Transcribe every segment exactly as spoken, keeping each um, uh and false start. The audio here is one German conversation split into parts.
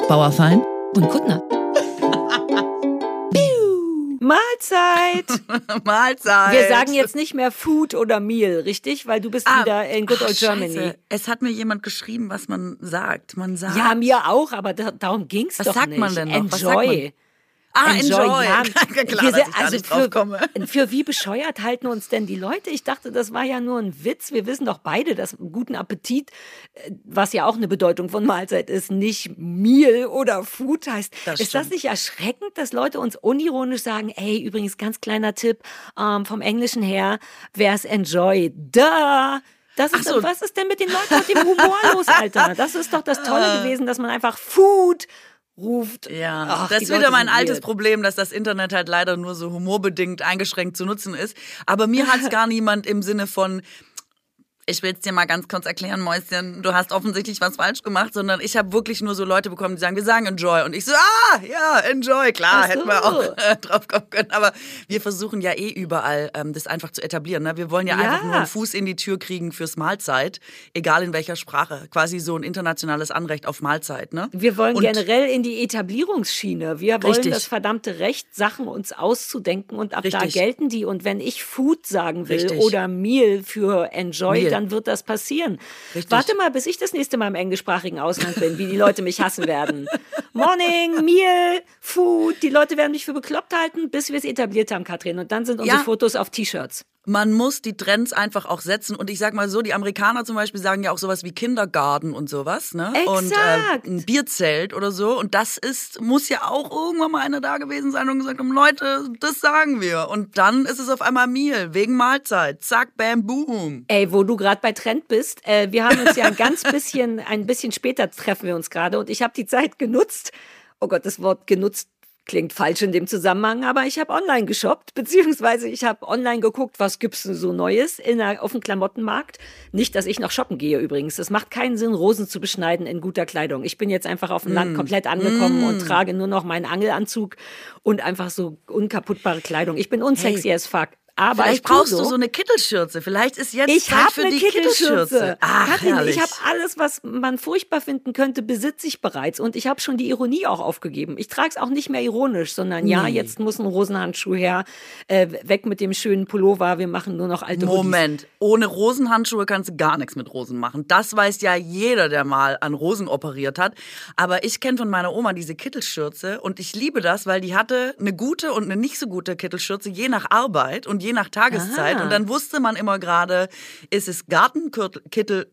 Bauerfein und Kuttner. Mahlzeit! Mahlzeit! Wir sagen jetzt nicht mehr Food oder Meal, richtig? Weil du bist ah, wieder in Good Old ach, Germany. Scheiße. Es hat mir jemand geschrieben, was man sagt. Man sagt. Ja, mir auch, aber da, darum ging's was doch sagt nicht. Man denn noch? Enjoy. Was sagt man? Ah, enjoy. enjoy. Ja, Klar, wir, dass ich also nicht für, drauf komme. für wie bescheuert halten uns denn die Leute? Ich dachte, das war ja nur ein Witz. Wir wissen doch beide, dass guten Appetit, was ja auch eine Bedeutung von Mahlzeit ist, nicht Meal oder Food heißt. Das ist das nicht erschreckend, dass Leute uns unironisch sagen, ey, übrigens ganz kleiner Tipp ähm, vom Englischen her, wär's enjoy. Duh! Das ist, so. Was ist denn mit den Leuten und dem Humor los, Alter? Das ist doch das Tolle gewesen, dass man einfach Food ruft. Ja, Ach, das ist wieder mein altes weird. Problem, dass das Internet halt leider nur so humorbedingt eingeschränkt zu nutzen ist. Aber mir hat es gar niemand im Sinne von, ich will es dir mal ganz kurz erklären, Mäuschen, du hast offensichtlich was falsch gemacht, sondern ich habe wirklich nur so Leute bekommen, die sagen, wir sagen enjoy. Und ich so, ah, ja, enjoy, klar, so. Hätten wir auch äh, drauf kommen können. Aber wir versuchen ja eh überall, ähm, das einfach zu etablieren. Ne? Wir wollen ja, ja einfach nur einen Fuß in die Tür kriegen fürs Mahlzeit, egal in welcher Sprache. Quasi so ein internationales Anrecht auf Mahlzeit. Ne? Wir wollen Und generell in die Etablierungsschiene. Wir wollen richtig. das verdammte Recht, Sachen uns auszudenken und ab richtig. da gelten die. Und wenn ich Food sagen will richtig. oder Meal für enjoy, Meal. dann wird das passieren. Richtig. Warte mal, bis ich das nächste Mal im englischsprachigen Ausland bin, wie die Leute mich hassen werden. Morning, Meal, Food. Die Leute werden mich für bekloppt halten, bis wir es etabliert haben, Katrin. Und dann sind unsere ja. Fotos auf T-Shirts. Man muss die Trends einfach auch setzen. Und ich sag mal so, die Amerikaner zum Beispiel sagen ja auch sowas wie Kindergarten und sowas. Ne? Exakt. Und äh, ein Bierzelt oder so. Und das ist, muss ja auch irgendwann mal einer da gewesen sein und gesagt haben, Leute, das sagen wir. Und dann ist es auf einmal Meal, wegen Mahlzeit. Zack, bam, boom. Ey, wo du gerade bei Trend bist, äh, wir haben uns ja ein ganz bisschen, ein bisschen später treffen wir uns gerade. Und ich habe die Zeit genutzt. Oh Gott, das Wort genutzt klingt falsch in dem Zusammenhang, aber ich habe online geshoppt, beziehungsweise ich habe online geguckt, was gibt's denn so Neues in der, auf dem Klamottenmarkt. Nicht, dass ich noch shoppen gehe übrigens. Es macht keinen Sinn, Rosen zu beschneiden in guter Kleidung. Ich bin jetzt einfach auf dem Land komplett angekommen mm. und trage nur noch meinen Angelanzug und einfach so unkaputtbare Kleidung. Ich bin unsexy hey. as fuck. Aber vielleicht brauchst so. du so eine Kittelschürze. Vielleicht ist jetzt ich Zeit für die Kittelschürze. Kittelschürze. Ach, Katrin, herrlich. Ich habe alles, was man furchtbar finden könnte, besitze ich bereits. Und ich habe schon die Ironie auch aufgegeben. Ich trage es auch nicht mehr ironisch, sondern nee. ja, jetzt muss ein Rosenhandschuh her. Äh, weg mit dem schönen Pullover. Wir machen nur noch alte Moment, Hoodies. Ohne Rosenhandschuhe kannst du gar nichts mit Rosen machen. Das weiß ja jeder, der mal an Rosen operiert hat. Aber ich kenne von meiner Oma diese Kittelschürze und ich liebe das, weil die hatte eine gute und eine nicht so gute Kittelschürze, je nach Arbeit und je nach Tageszeit. Aha. Und dann wusste man immer gerade, ist es Gartenkittel,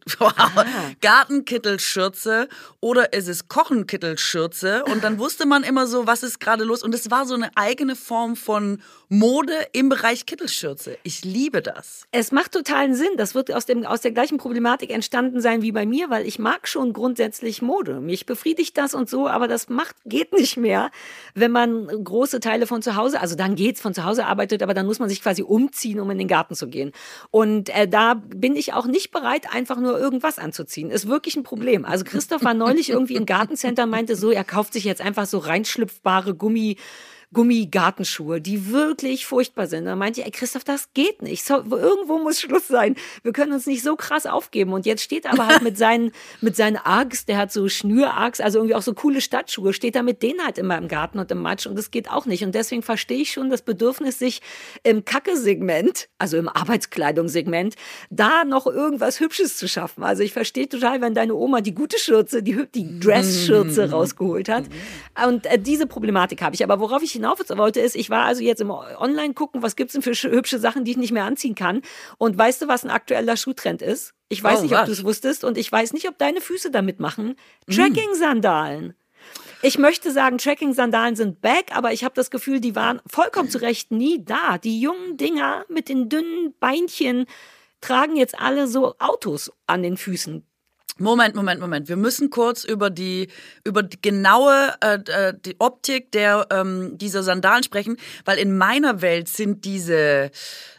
Gartenkittelschürze oder ist es Kochenkittelschürze? Und dann wusste man immer so, was ist gerade los. Und es war so eine eigene Form von Mode im Bereich Kittelschürze. Ich liebe das. Es macht totalen Sinn. Das wird aus, dem, aus der gleichen Problematik entstanden sein wie bei mir, weil ich mag schon grundsätzlich Mode. Mich befriedigt das und so, aber das macht, geht nicht mehr, wenn man große Teile von zu Hause, also dann geht's, von zu Hause arbeitet, aber dann muss man sich quasi umziehen, um in den Garten zu gehen. Und äh, da bin ich auch nicht bereit, einfach nur irgendwas anzuziehen. Ist wirklich ein Problem. Also Christoph war neulich irgendwie im Gartencenter und meinte so, er kauft sich jetzt einfach so reinschlüpfbare Gummi Gummigartenschuhe, die wirklich furchtbar sind. Da meinte ich, ey Christoph, das geht nicht. So, irgendwo muss Schluss sein. Wir können uns nicht so krass aufgeben. Und jetzt steht er aber halt mit seinen, mit seinen Args, der hat so Schnürargs, also irgendwie auch so coole Stadtschuhe, steht er mit denen halt immer im Garten und im Matsch und das geht auch nicht. Und deswegen verstehe ich schon das Bedürfnis, sich im Kacke-Segment, also im Arbeitskleidungssegment, da noch irgendwas Hübsches zu schaffen. Also ich verstehe total, wenn deine Oma die gute Schürze, die, die Dress-Schürze rausgeholt hat. Und äh, diese Problematik habe ich. Aber worauf ich hinauf wollte, ist, ich war also jetzt im Online gucken, was gibt's denn für hübsche Sachen, die ich nicht mehr anziehen kann. Und weißt du, was ein aktueller Schuhtrend ist? Ich weiß oh, nicht, was? ob du es wusstest und ich weiß nicht, ob deine Füße damit machen. Trekking-Sandalen. Ich möchte sagen, Trekking-Sandalen sind back, aber ich habe das Gefühl, die waren vollkommen zu Recht nie da. Die jungen Dinger mit den dünnen Beinchen tragen jetzt alle so Autos an den Füßen. Moment, Moment, Moment. Wir müssen kurz über die über die genaue äh, die Optik der ähm, dieser Sandalen sprechen, weil in meiner Welt sind diese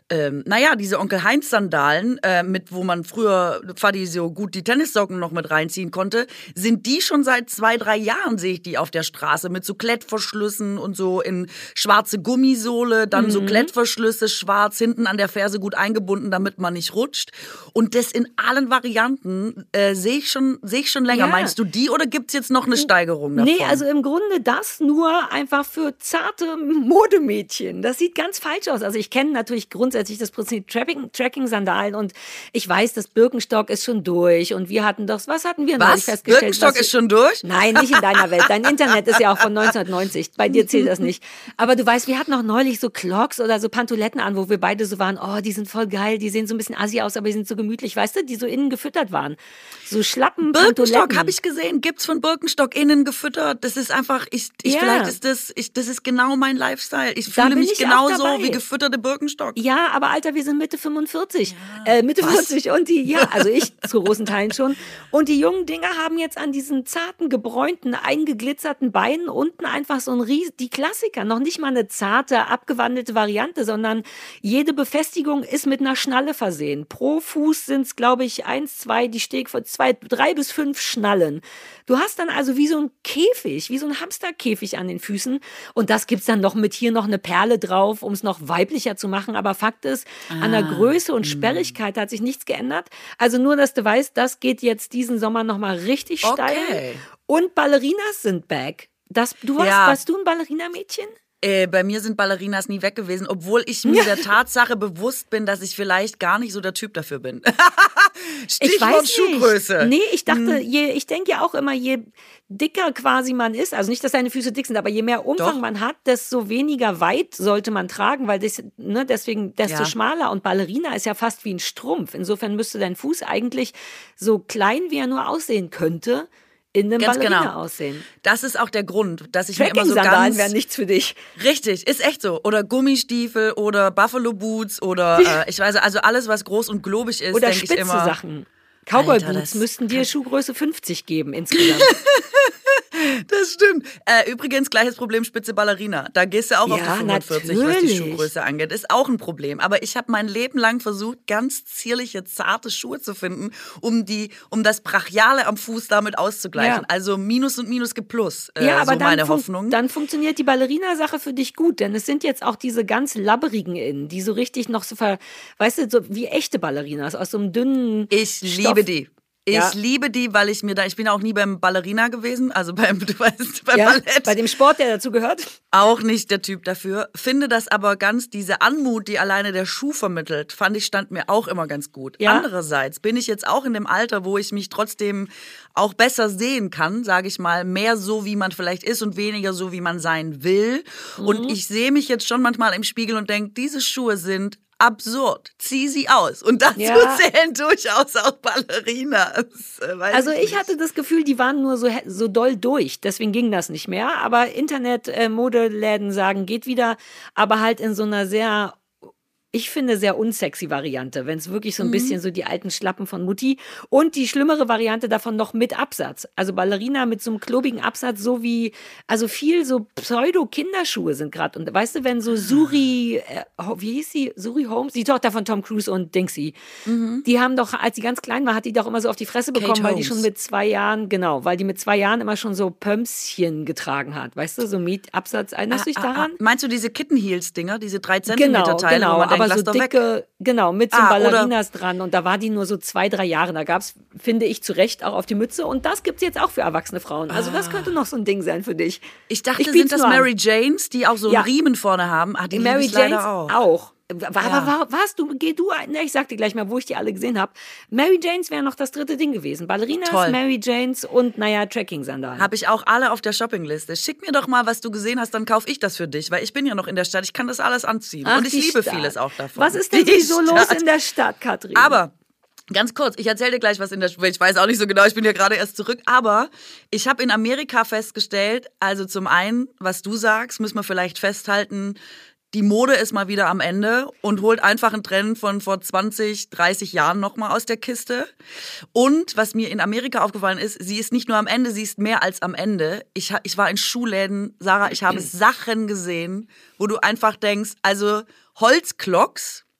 ähm, naja, diese Onkel-Heinz-Sandalen, äh, mit wo man früher Fadi so gut die Tennissocken noch mit reinziehen konnte, sind die schon seit zwei, drei Jahren, sehe ich die auf der Straße, mit so Klettverschlüssen und so in schwarze Gummisohle, dann mhm. so Klettverschlüsse schwarz, hinten an der Ferse gut eingebunden, damit man nicht rutscht. Und das in allen Varianten äh, sehe ich schon, sehe ich schon länger. Ja. Meinst du die oder gibt es jetzt noch eine Steigerung davon? Nee, also im Grunde das nur einfach für zarte Modemädchen. Das sieht ganz falsch aus. Also ich kenne natürlich grundsätzlich das Prinzip Tracking-Sandalen und ich weiß, das Birkenstock ist schon durch und wir hatten doch, was hatten wir neulich festgestellt? Birkenstock was, ist schon durch? Nein, nicht in deiner Welt. Dein Internet ist ja auch von neunzehnhundertneunzig. Bei dir zählt das nicht. Aber du weißt, wir hatten auch neulich so Clogs oder so Pantoletten an, wo wir beide so waren, oh, die sind voll geil, die sehen so ein bisschen assi aus, aber die sind so gemütlich, weißt du, die so innen gefüttert waren. So Schlappen Birkenstock habe ich gesehen, gibt's von Birkenstock innen gefüttert. Das ist einfach, ich, ich ja. vielleicht ist das, ich, das ist genau mein Lifestyle. Ich fühle mich genauso wie gefütterte Birkenstock. Ja, aber Alter, wir sind Mitte fünfundvierzig. Ja. Äh, Mitte Was? vierzig und die, ja, also ich zu großen Teilen schon. Und die jungen Dinger haben jetzt an diesen zarten, gebräunten, eingeglitzerten Beinen unten einfach so ein Ries, die Klassiker. Noch nicht mal eine zarte, abgewandelte Variante, sondern jede Befestigung ist mit einer Schnalle versehen. Pro Fuß sind es, glaube ich, eins, zwei, die Steg von zwei, drei bis fünf Schnallen. Du hast dann also wie so ein Käfig, wie so ein Hamsterkäfig an den Füßen. Und das gibt's dann noch mit hier noch eine Perle drauf, um es noch weiblicher zu machen. Aber Fakt ist, ah, an der Größe und Sperrigkeit hat sich nichts geändert. Also nur, dass du weißt, das geht jetzt diesen Sommer nochmal richtig steil. Okay. Und Ballerinas sind back. Das, du warst, ja. warst du ein Ballerina-Mädchen? Äh, bei mir sind Ballerinas nie weg gewesen, obwohl ich mir der Tatsache bewusst bin, dass ich vielleicht gar nicht so der Typ dafür bin. Stichwort ich weiß Schuhgröße. Nee, ich dachte, je, ich denke ja auch immer, je dicker quasi man ist, also nicht, dass deine Füße dick sind, aber je mehr Umfang Doch. man hat, desto weniger weit sollte man tragen, weil das, ne, deswegen desto ja. schmaler. Und Ballerina ist ja fast wie ein Strumpf. Insofern müsste dein Fuß eigentlich so klein, wie er nur aussehen könnte, in einem ganz Ballerina genau. aussehen. Das ist auch der Grund, dass ich mir immer so ganz... wären nichts für dich. Richtig, ist echt so. Oder Gummistiefel oder Buffalo Boots oder äh, ich weiß, also alles, was groß und globig ist, denke ich immer. Oder spitze Sachen. Cowboy Boots müssten dir Schuhgröße fünfzig geben insgesamt. Das stimmt. Äh, übrigens, gleiches Problem Spitze Ballerina. Da gehst du auch ja, auf die fünfundvierzig, natürlich. Was die Schuhgröße angeht. Ist auch ein Problem. Aber ich habe mein Leben lang versucht, ganz zierliche, zarte Schuhe zu finden, um die, um das Brachiale am Fuß damit auszugleichen. Ja. Also Minus und Minus gibt Plus. Äh, ja, aber so dann meine Hoffnung. Dann funktioniert die Ballerina-Sache für dich gut, denn es sind jetzt auch diese ganz labberigen innen, die so richtig noch so, ver, weißt du, so wie echte Ballerinas aus so einem dünnen Ich Stoff. liebe die. Ich ja. liebe die, weil ich mir da, ich bin auch nie beim Ballerina gewesen, also beim, du weißt, beim ja, Ballett. Bei dem Sport, der dazu gehört. Auch nicht der Typ dafür. Finde das aber ganz, diese Anmut, die alleine der Schuh vermittelt, fand ich, stand mir auch immer ganz gut. Ja. Andererseits bin ich jetzt auch in dem Alter, wo ich mich trotzdem auch besser sehen kann, sage ich mal, mehr so, wie man vielleicht ist und weniger so, wie man sein will. Mhm. Und ich sehe mich jetzt schon manchmal im Spiegel und denke, diese Schuhe sind absurd. Zieh sie aus. Und dazu ja. zählen durchaus auch Ballerinas. Also ich nicht. hatte das Gefühl, die waren nur so, so doll durch. Deswegen ging das nicht mehr. Aber Internet-Modeläden sagen, geht wieder. Aber halt in so einer sehr... Ich finde, sehr unsexy Variante, wenn es wirklich so ein mhm. bisschen so die alten Schlappen von Mutti und die schlimmere Variante davon noch mit Absatz. Also Ballerina mit so einem klobigen Absatz, so wie, also viel so Pseudo-Kinderschuhe sind gerade. Und weißt du, wenn so Suri, äh, wie hieß sie? Suri Holmes, die Tochter von Tom Cruise und Dingsy, mhm. die haben doch, als sie ganz klein war, hat die doch immer so auf die Fresse bekommen, Kate weil Holmes. die schon mit zwei Jahren, genau, weil die mit zwei Jahren immer schon so Pömschen getragen hat. Weißt du, so Miet-Absatz, erinnerst du dich daran? Ah, ah, meinst du diese Kitten-Heels-Dinger, diese drei Zentimeter Teile, genau, wo man denkt, aber so dicke, weg. genau, mit so ah, Ballerinas dran. Und da war die nur so zwei, drei Jahre. Da gab es, finde ich, zu Recht auch auf die Mütze. Und das gibt es jetzt auch für erwachsene Frauen. Also das könnte noch so ein Ding sein für dich. Ich dachte, ich sind das Mary Janes, die auch so einen ja. Riemen vorne haben? Ah, die Mary Janes auch. auch. Aber ja. war, warst du, geh du, ne, ich sag dir gleich mal, wo ich die alle gesehen habe. Mary Janes wäre noch das dritte Ding gewesen. Ballerinas, Toll. Mary Janes und, naja, Trekking-Sandalen. Habe ich auch alle auf der Shoppingliste. Schick mir doch mal, was du gesehen hast, dann kaufe ich das für dich, weil ich bin ja noch in der Stadt, ich kann das alles anziehen. Ach, und ich liebe Stadt. vieles auch davon. Was ist denn so los in der Stadt, Katrin? Aber ganz kurz, ich erzähle dir gleich was in der Schule. Ich weiß auch nicht so genau, ich bin ja gerade erst zurück. Aber ich habe in Amerika festgestellt, also zum einen, was du sagst, müssen wir vielleicht festhalten, die Mode ist mal wieder am Ende und holt einfach einen Trend von vor zwanzig, dreißig Jahren nochmal aus der Kiste. Und was mir in Amerika aufgefallen ist, sie ist nicht nur am Ende, sie ist mehr als am Ende. Ich, ich war in Schuhläden, Sarah, ich habe Sachen gesehen, wo du einfach denkst, also Holzklocks,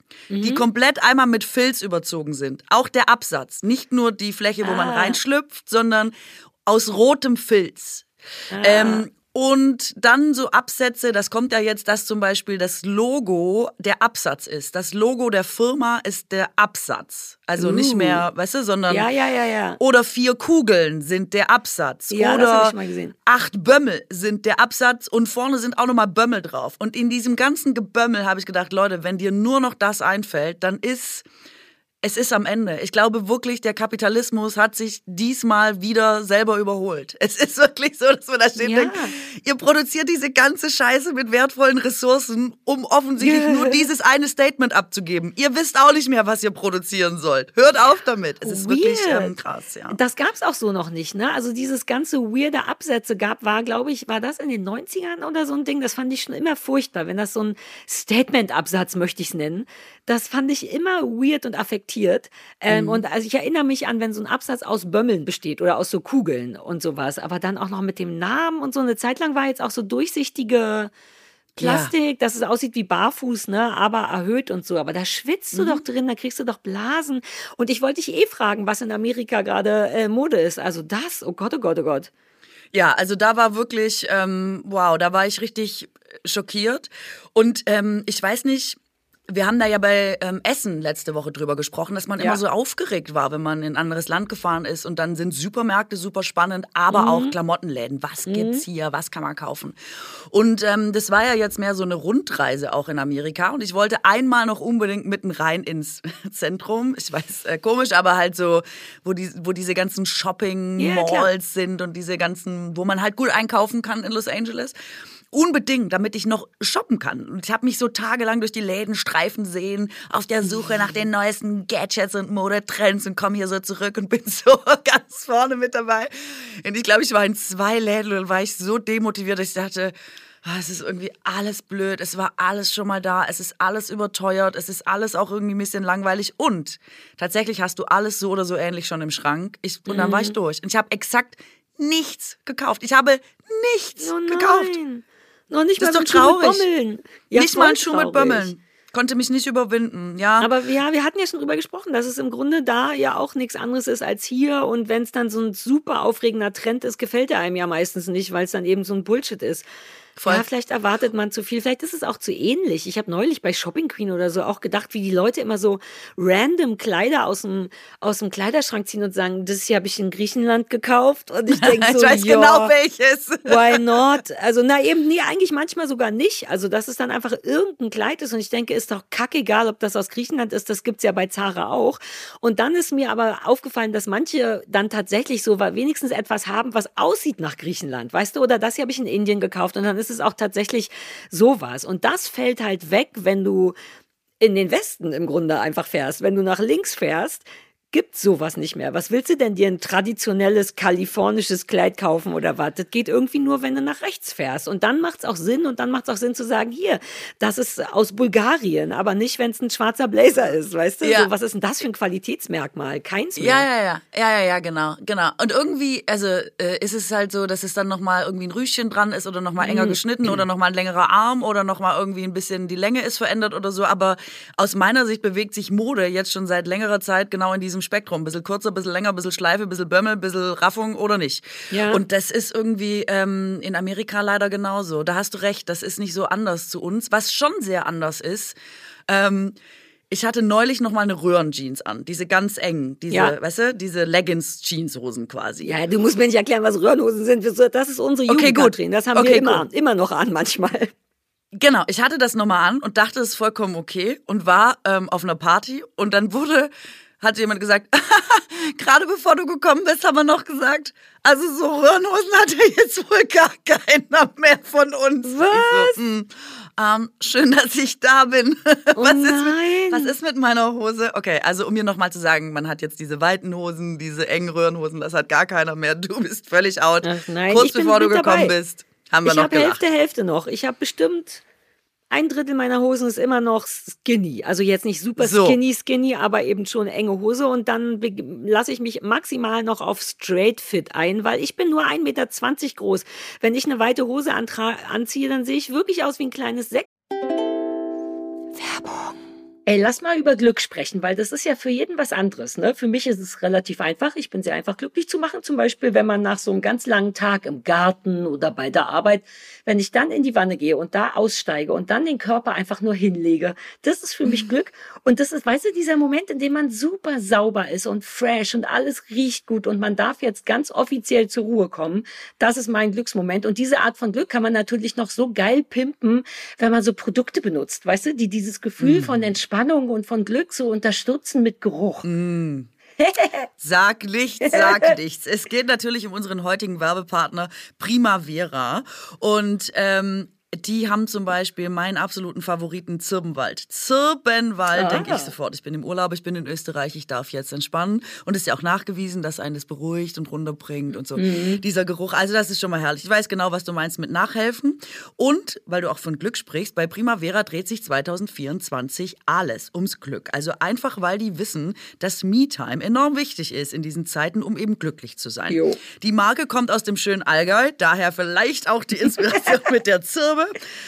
mhm. die komplett einmal mit Filz überzogen sind. Auch der Absatz, nicht nur die Fläche, wo ah. man reinschlüpft, sondern aus rotem Filz. Ah. Ähm, Und dann so Absätze, das kommt ja jetzt, dass zum Beispiel das Logo der Absatz ist. Das Logo der Firma ist der Absatz. Also uh. nicht mehr, weißt du, sondern... Ja, ja, ja, ja. Oder vier Kugeln sind der Absatz. Ja, oder das hab ich mal gesehen. acht Bömmel sind der Absatz und vorne sind auch nochmal Bömmel drauf. Und in diesem ganzen Gebömmel habe ich gedacht, Leute, wenn dir nur noch das einfällt, dann ist... Es ist am Ende. Ich glaube wirklich, der Kapitalismus hat sich diesmal wieder selber überholt. Es ist wirklich so, dass man da steht und Ja. denkt, ihr produziert diese ganze Scheiße mit wertvollen Ressourcen, um offensichtlich nur dieses eine Statement abzugeben. Ihr wisst auch nicht mehr, was ihr produzieren sollt. Hört auf damit. Es ist Weird. wirklich ähm, krass. Ja. Das gab's auch so noch nicht, ne? Also dieses ganze weirde Absätze gab, war, glaube ich, war das in den neunzigern oder so ein Ding? Das fand ich schon immer furchtbar, wenn das so ein Statement-Absatz, möchte ich es nennen. Das fand ich immer weird und affektiert. Ähm, mhm. Und also ich erinnere mich an, wenn so ein Absatz aus Bömmeln besteht oder aus so Kugeln und sowas, aber dann auch noch mit dem Namen und so. Eine Zeit lang war jetzt auch so durchsichtige Plastik, ja. dass es aussieht wie barfuß, ne, aber erhöht und so. Aber da schwitzt mhm. du doch drin, da kriegst du doch Blasen. Und ich wollte dich eh fragen, was in Amerika gerade äh, Mode ist. Also das, oh Gott, oh Gott, oh Gott. Ja, also da war wirklich, ähm, wow, da war ich richtig schockiert. Und ähm, ich weiß nicht, wir haben da ja bei ähm, Essen letzte Woche drüber gesprochen, dass man ja. immer so aufgeregt war, wenn man in ein anderes Land gefahren ist. Und dann sind Supermärkte super spannend, aber mhm. auch Klamottenläden. Was gibt's hier? Was kann man kaufen? Und ähm, das war ja jetzt mehr so eine Rundreise auch in Amerika. Und ich wollte einmal noch unbedingt mitten rein ins Zentrum. Ich weiß, äh, komisch, aber halt so, wo, die, wo diese ganzen Shopping-Malls ja, sind und diese ganzen, wo man halt gut einkaufen kann in Los Angeles. Unbedingt, damit ich noch shoppen kann. Und ich habe mich so tagelang durch die Läden streifen sehen, auf der Suche nach den neuesten Gadgets und Modetrends und komme hier so zurück und bin so ganz vorne mit dabei. Und ich glaube, ich war in zwei Läden und war ich so demotiviert, dass ich dachte, oh, es ist irgendwie alles blöd, es war alles schon mal da, es ist alles überteuert, es ist alles auch irgendwie ein bisschen langweilig und tatsächlich hast du alles so oder so ähnlich schon im Schrank. Ich, und dann war ich durch. Und ich habe exakt nichts gekauft. Ich habe nichts oh gekauft. Noch nicht das mal ist doch traurig. Schuh mit Bömmeln. Ja, nicht mal ein Schuh mit Bömmeln. Konnte mich nicht überwinden, ja. Aber ja, wir hatten ja schon drüber gesprochen, dass es im Grunde da ja auch nichts anderes ist als hier. Und wenn es dann so ein super aufregender Trend ist, gefällt er einem ja meistens nicht, weil es dann eben so ein Bullshit ist. Voll. Ja, vielleicht erwartet man zu viel. Vielleicht ist es auch zu ähnlich. Ich habe neulich bei Shopping Queen oder so auch gedacht, wie die Leute immer so random Kleider aus dem, aus dem Kleiderschrank ziehen und sagen, das hier habe ich in Griechenland gekauft. Und ich denke so, ich weiß ja, genau welches. Why not? Also na eben, nee, eigentlich manchmal sogar nicht. Also dass es dann einfach irgendein Kleid ist und ich denke, ist doch kackegal, ob das aus Griechenland ist. Das gibt's ja bei Zara auch. Und dann ist mir aber aufgefallen, dass manche dann tatsächlich so wenigstens etwas haben, was aussieht nach Griechenland, weißt du? Oder das hier habe ich in Indien gekauft und dann ist es auch tatsächlich sowas. Und das fällt halt weg, wenn du in den Westen im Grunde einfach fährst. Wenn du nach links fährst, gibt sowas nicht mehr. Was willst du denn dir ein traditionelles kalifornisches Kleid kaufen oder was? Das geht irgendwie nur, wenn du nach rechts fährst. Und dann macht es auch Sinn und dann macht es auch Sinn zu sagen, hier, das ist aus Bulgarien, aber nicht, wenn es ein schwarzer Blazer ist, weißt du? Ja. So, was ist denn das für ein Qualitätsmerkmal? Keins mehr. Ja, ja, ja, ja, ja, ja, genau, genau. Und irgendwie, also äh, ist es halt so, dass es dann nochmal irgendwie ein Rüschchen dran ist oder nochmal enger geschnitten oder nochmal ein längerer Arm oder nochmal irgendwie ein bisschen die Länge ist verändert oder so. Aber aus meiner Sicht bewegt sich Mode jetzt schon seit längerer Zeit genau in diesem Spektrum. Ein bisschen kürzer, ein bisschen länger, ein bisschen Schleife, ein bisschen Bömmel, ein bisschen Raffung oder nicht. Ja. Und das ist irgendwie ähm, in Amerika leider genauso. Da hast du recht, das ist nicht so anders zu uns. Was schon sehr anders ist, ähm, ich hatte neulich noch mal eine Röhrenjeans an, diese ganz engen, diese, ja. weißt du, diese Leggings-Jeanshosen quasi. Ja, du musst mir nicht erklären, was Röhrenhosen sind. Das ist unsere Jugend, okay, gut. Katrin. Das haben okay, wir immer, gut. immer noch an manchmal. Genau, ich hatte das nochmal an und dachte, es ist vollkommen okay und war ähm, auf einer Party und dann wurde, hat jemand gesagt, gerade bevor du gekommen bist, haben wir noch gesagt, also so Röhrenhosen hat ja jetzt wohl gar keiner mehr von uns. Was? So, mm, ähm, schön, dass ich da bin. Oh was, nein. ist mit, was ist mit meiner Hose? Okay, also um mir nochmal zu sagen, man hat jetzt diese weiten Hosen, diese engen Röhrenhosen, das hat gar keiner mehr. Du bist völlig out. Ach nein, Kurz ich bin bevor du mit gekommen dabei. bist, haben wir ich noch hab gelacht. Hälfte, Hälfte noch. Ich habe bestimmt ein Drittel meiner Hosen ist immer noch skinny. Also jetzt nicht super So. skinny, skinny, aber eben schon enge Hose. Und dann be- lasse ich mich maximal noch auf Straight Fit ein, weil ich bin nur ein Meter zwanzig groß. Wenn ich eine weite Hose antra- anziehe, dann sehe ich wirklich aus wie ein kleines Sekt. Werbung. Ey, lass mal über Glück sprechen, weil das ist ja für jeden was anderes, ne? Für mich ist es relativ einfach. Ich bin sehr einfach glücklich zu machen. Zum Beispiel, wenn man nach so einem ganz langen Tag im Garten oder bei der Arbeit, wenn ich dann in die Wanne gehe und da aussteige und dann den Körper einfach nur hinlege, das ist für mich Glück. Und das ist, weißt du, dieser Moment, in dem man super sauber ist und fresh und alles riecht gut und man darf jetzt ganz offiziell zur Ruhe kommen. Das ist mein Glücksmoment. Und diese Art von Glück kann man natürlich noch so geil pimpen, wenn man so Produkte benutzt, weißt du, die dieses Gefühl mm. von Entspannung und von Glück zu unterstützen mit Geruch. Mm. Sag nichts, sag nichts. Es geht natürlich um unseren heutigen Werbepartner Primavera und ähm, die haben zum Beispiel meinen absoluten Favoriten Zirbenwald. Zirbenwald, ah. denke ich sofort. Ich bin im Urlaub, ich bin in Österreich, ich darf jetzt entspannen. Und es ist ja auch nachgewiesen, dass einen das beruhigt und runterbringt und so. Mhm. Dieser Geruch, also das ist schon mal herrlich. Ich weiß genau, was du meinst mit Nachhelfen. Und, weil du auch von Glück sprichst, bei Primavera dreht sich zwanzig vierundzwanzig alles ums Glück. Also einfach, weil die wissen, dass Me-Time enorm wichtig ist in diesen Zeiten, um eben glücklich zu sein. Jo. Die Marke kommt aus dem schönen Allgäu, daher vielleicht auch die Inspiration mit der Zirbe.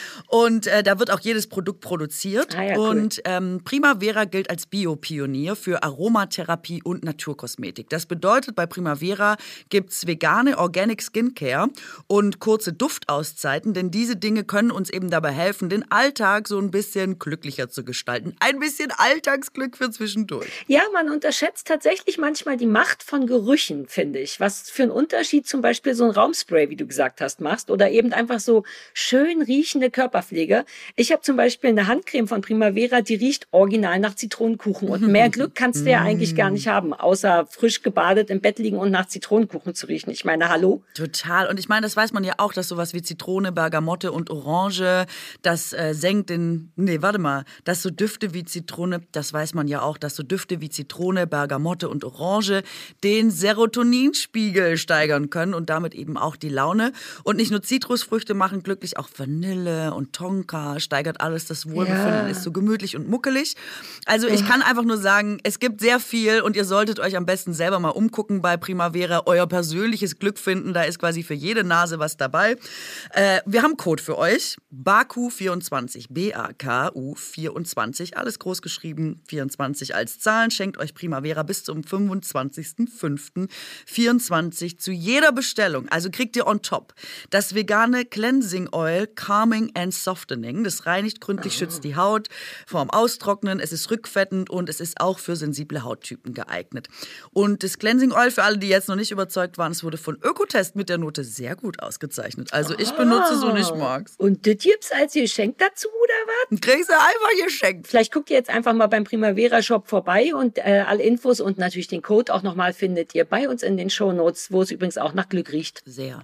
Und äh, da wird auch jedes Produkt produziert. Ah, ja, cool. Und ähm, Primavera gilt als Biopionier für Aromatherapie und Naturkosmetik. Das bedeutet, bei Primavera gibt es vegane Organic Skincare und kurze Duftauszeiten, denn diese Dinge können uns eben dabei helfen, den Alltag so ein bisschen glücklicher zu gestalten. Ein bisschen Alltagsglück für zwischendurch. Ja, man unterschätzt tatsächlich manchmal die Macht von Gerüchen, finde ich. Was für einen Unterschied zum Beispiel so ein Raumspray, wie du gesagt hast, machst oder eben einfach so schön riechende Körperpflege. Ich habe zum Beispiel eine Handcreme von Primavera, die riecht original nach Zitronenkuchen. Und mehr Glück kannst du ja eigentlich gar nicht haben, außer frisch gebadet im Bett liegen und nach Zitronenkuchen zu riechen. Ich meine, hallo? Total. Und ich meine, das weiß man ja auch, dass sowas wie Zitrone, Bergamotte und Orange, das äh, senkt den, nee, warte mal, dass so Düfte wie Zitrone, das weiß man ja auch, dass so Düfte wie Zitrone, Bergamotte und Orange den Serotoninspiegel steigern können und damit eben auch die Laune. Und nicht nur Zitrusfrüchte machen glücklich, auch Vanille und Tonka steigert alles das Wohlbefinden, ja. Ist so gemütlich und muckelig. Also ich kann einfach nur sagen, es gibt sehr viel und ihr solltet euch am besten selber mal umgucken bei Primavera, euer persönliches Glück finden, da ist quasi für jede Nase was dabei. Äh, wir haben einen Code für euch, B A K U vierundzwanzig, B A K U vierundzwanzig, alles groß geschrieben, vierundzwanzig als Zahlen, schenkt euch Primavera bis zum fünfundzwanzigsten fünften vierundzwanzig zu jeder Bestellung, also kriegt ihr on top das vegane Cleansing Oil Calming and Softening. Das reinigt gründlich, oh. schützt die Haut vorm Austrocknen, es ist rückfettend und es ist auch für sensible Hauttypen geeignet. Und das Cleansing Oil, für alle, die jetzt noch nicht überzeugt waren, es wurde von Ökotest mit der Note sehr gut ausgezeichnet. Also ich benutze es und ich mag's. Und das gibt's als Geschenk dazu, oder was? Kriegst du einfach geschenkt. Vielleicht guckt ihr jetzt einfach mal beim Primavera Shop vorbei und äh, alle Infos und nicht den Code auch nochmal findet ihr bei uns in den Shownotes, wo es übrigens auch nach Glück riecht. Sehr.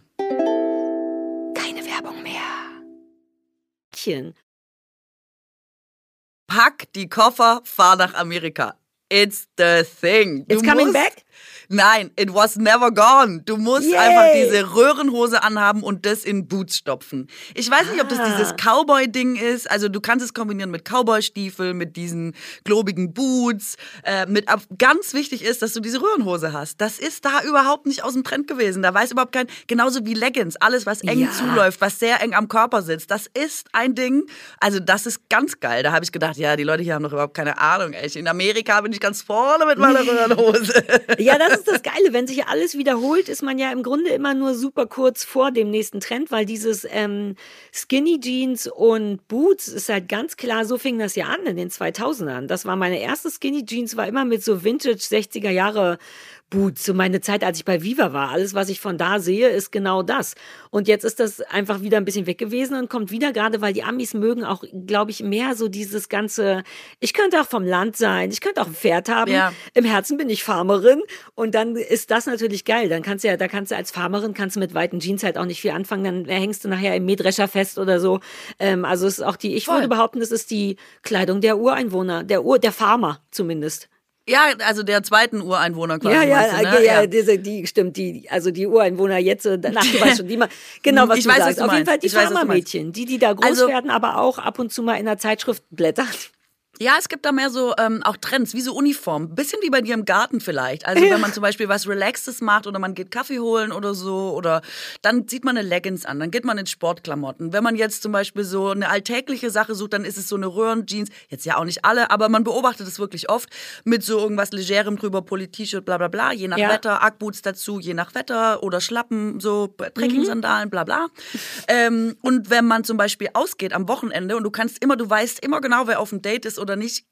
Keine Werbung mehr. Pack die Koffer, fahr nach Amerika. It's the thing. Du It's coming musst, back? Nein, it was never gone. Du musst Yay. einfach diese Röhrenhose anhaben und das in Boots stopfen. Ich weiß nicht, ob das Ah. dieses Cowboy-Ding ist. Also du kannst es kombinieren mit Cowboy-Stiefeln, mit diesen klobigen Boots. Äh, mit, ab, ganz wichtig ist, dass du diese Röhrenhose hast. Das ist da überhaupt nicht aus dem Trend gewesen. Da weiß überhaupt kein, genauso wie Leggings, alles was eng Ja. zuläuft, was sehr eng am Körper sitzt. Das ist ein Ding. Also das ist ganz geil. Da habe ich gedacht, ja, die Leute hier haben doch überhaupt keine Ahnung. Ey. In Amerika bin ich ganz vorne mit meiner Röhrenhose. Ja, das ist das Geile. Wenn sich alles wiederholt, ist man ja im Grunde immer nur super kurz vor dem nächsten Trend, weil dieses ähm, Skinny Jeans und Boots ist halt ganz klar, so fing das ja an in den zweitausendern. Das war meine erste Skinny Jeans, war immer mit so Vintage sechziger Jahre Boots. So meine Zeit, als ich bei Viva war. Alles, was ich von da sehe, ist genau das. Und jetzt ist das einfach wieder ein bisschen weg gewesen und kommt wieder, gerade weil die Amis mögen auch, glaube ich, mehr so dieses ganze, ich könnte auch vom Land sein, ich könnte auch ein Pferd haben. Ja. Im Herzen bin ich Farmerin und dann ist das natürlich geil. Dann kannst du ja, da kannst du als Farmerin, kannst du mit weiten Jeans halt auch nicht viel anfangen, dann hängst du nachher im Mähdrescher fest oder so. Ähm, also es ist auch die, ich Voll. würde behaupten, das ist die Kleidung der Ureinwohner, der Ur, der Farmer zumindest. Ja, also der zweiten Ureinwohner quasi. Ja, ja, meinst du, ja, ne? ja, diese, die, stimmt, die, also die Ureinwohner jetzt, äh, ach, du weißt schon, die mal, genau, was Ich du weiß, was sagst. du Auf jeden meinst. Fall die Ich weiß, was du Farmermädchen, die, die da groß Also- werden, aber auch ab und zu mal in der Zeitschrift blättern. Ja, es gibt da mehr so ähm, auch Trends, wie so Uniform. Bisschen wie bei dir im Garten vielleicht. Also wenn man zum Beispiel was Relaxtes macht oder man geht Kaffee holen oder so oder dann zieht man eine Leggings an, dann geht man in Sportklamotten. Wenn man jetzt zum Beispiel so eine alltägliche Sache sucht, dann ist es so eine Röhrenjeans. Jetzt ja auch nicht alle, aber man beobachtet es wirklich oft mit so irgendwas Legerem drüber, Pulli-T-Shirt, bla bla bla. Je nach Ja. Wetter, Ackboots dazu, je nach Wetter oder Schlappen, so Trekking-Sandalen, bla bla. Ähm, und wenn man zum Beispiel ausgeht am Wochenende und du kannst immer, du weißt immer genau, wer auf dem Date ist oder nicht,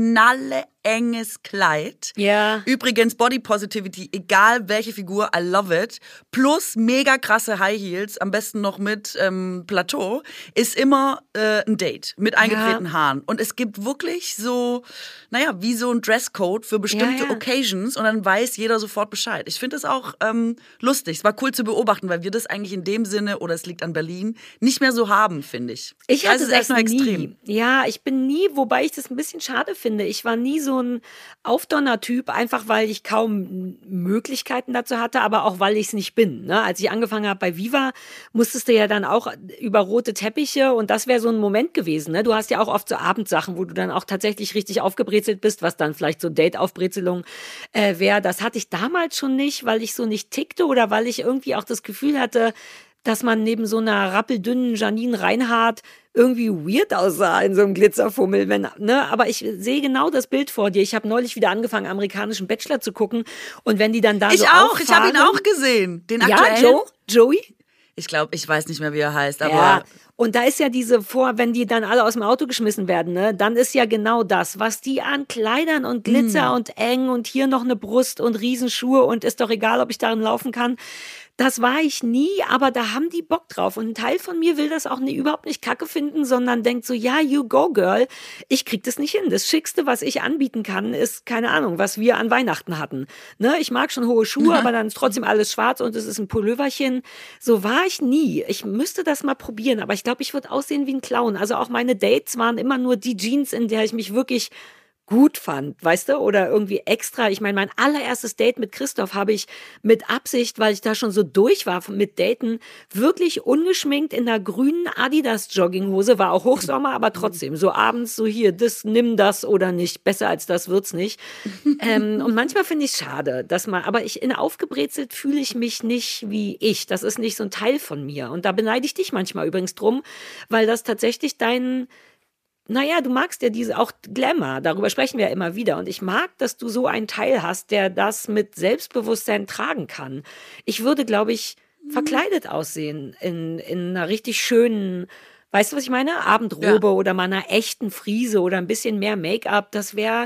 knalleenges Kleid. Ja. Übrigens Body Positivity, egal welche Figur, I love it. Plus mega krasse High Heels, am besten noch mit ähm, Plateau, ist immer äh, ein Date mit eingetretenen Ja. Haaren. Und es gibt wirklich so, naja, wie so ein Dresscode für bestimmte Ja, ja. Occasions und dann weiß jeder sofort Bescheid. Ich finde das auch ähm, lustig. Es war cool zu beobachten, weil wir das eigentlich in dem Sinne, oder es liegt an Berlin, nicht mehr so haben, finde ich. Ich hatte es ist echt das nur nie. extrem. Ja, ich bin nie, wobei ich das ein bisschen schade finde. Ich war nie so ein Aufdonner-Typ, einfach weil ich kaum Möglichkeiten dazu hatte, aber auch weil ich es nicht bin. Ne? Als ich angefangen habe bei Viva, musstest du ja dann auch über rote Teppiche und das wäre so ein Moment gewesen. Ne? Du hast ja auch oft so Abendsachen, wo du dann auch tatsächlich richtig aufgebrezelt bist, was dann vielleicht so Date-Aufbrezelung äh, wäre. Das hatte ich damals schon nicht, weil ich so nicht tickte oder weil ich irgendwie auch das Gefühl hatte, dass man neben so einer rappeldünnen Janine Reinhardt irgendwie weird aussah in so einem Glitzerfummel. Wenn, ne? Aber ich sehe genau das Bild vor dir. Ich habe neulich wieder angefangen, amerikanischen Bachelor zu gucken. Und wenn die dann da Ich so auch, ich habe ihn auffahren- auch gesehen. Den Ja, aktuellen. Joe? Joey? Ich glaube, ich weiß nicht mehr, wie er heißt, aber Ja. Und da ist ja diese vor, wenn die dann alle aus dem Auto geschmissen werden, ne, dann ist ja genau das, was die an Kleidern und Glitzer Mm. und eng und hier noch eine Brust und Riesenschuhe und ist doch egal, ob ich darin laufen kann. Das war ich nie, aber da haben die Bock drauf. Und ein Teil von mir will das auch nie, überhaupt nicht kacke finden, sondern denkt so, ja, you go, girl. Ich krieg das nicht hin. Das Schickste, was ich anbieten kann, ist, keine Ahnung, was wir an Weihnachten hatten. Ne? Ich mag schon hohe Schuhe, aber dann ist trotzdem alles schwarz und es ist ein Pulloverchen. So war ich nie. Ich müsste das mal probieren, aber ich glaube, ich würde aussehen wie ein Clown. Also auch meine Dates waren immer nur die Jeans, in der ich mich wirklich gut fand, weißt du, oder irgendwie extra. Ich meine, mein allererstes Date mit Christoph habe ich mit Absicht, weil ich da schon so durch war mit Daten, wirklich ungeschminkt in einer grünen Adidas-Jogginghose, war auch Hochsommer, aber trotzdem, so abends so hier, das, nimm das oder nicht, besser als das wird's nicht. ähm, und manchmal finde ich es schade, dass man, aber ich in aufgebrezelt fühle ich mich nicht wie ich. Das ist nicht so ein Teil von mir. Und da beneide ich dich manchmal übrigens drum, weil das tatsächlich dein Naja, du magst ja diese auch Glamour, darüber sprechen wir ja immer wieder. Und ich mag, dass du so einen Teil hast, der das mit Selbstbewusstsein tragen kann. Ich würde, glaube ich, verkleidet aussehen in, in einer richtig schönen, weißt du, was ich meine? Abendrobe Ja. oder mal einer echten Frise oder ein bisschen mehr Make-up. Das wäre,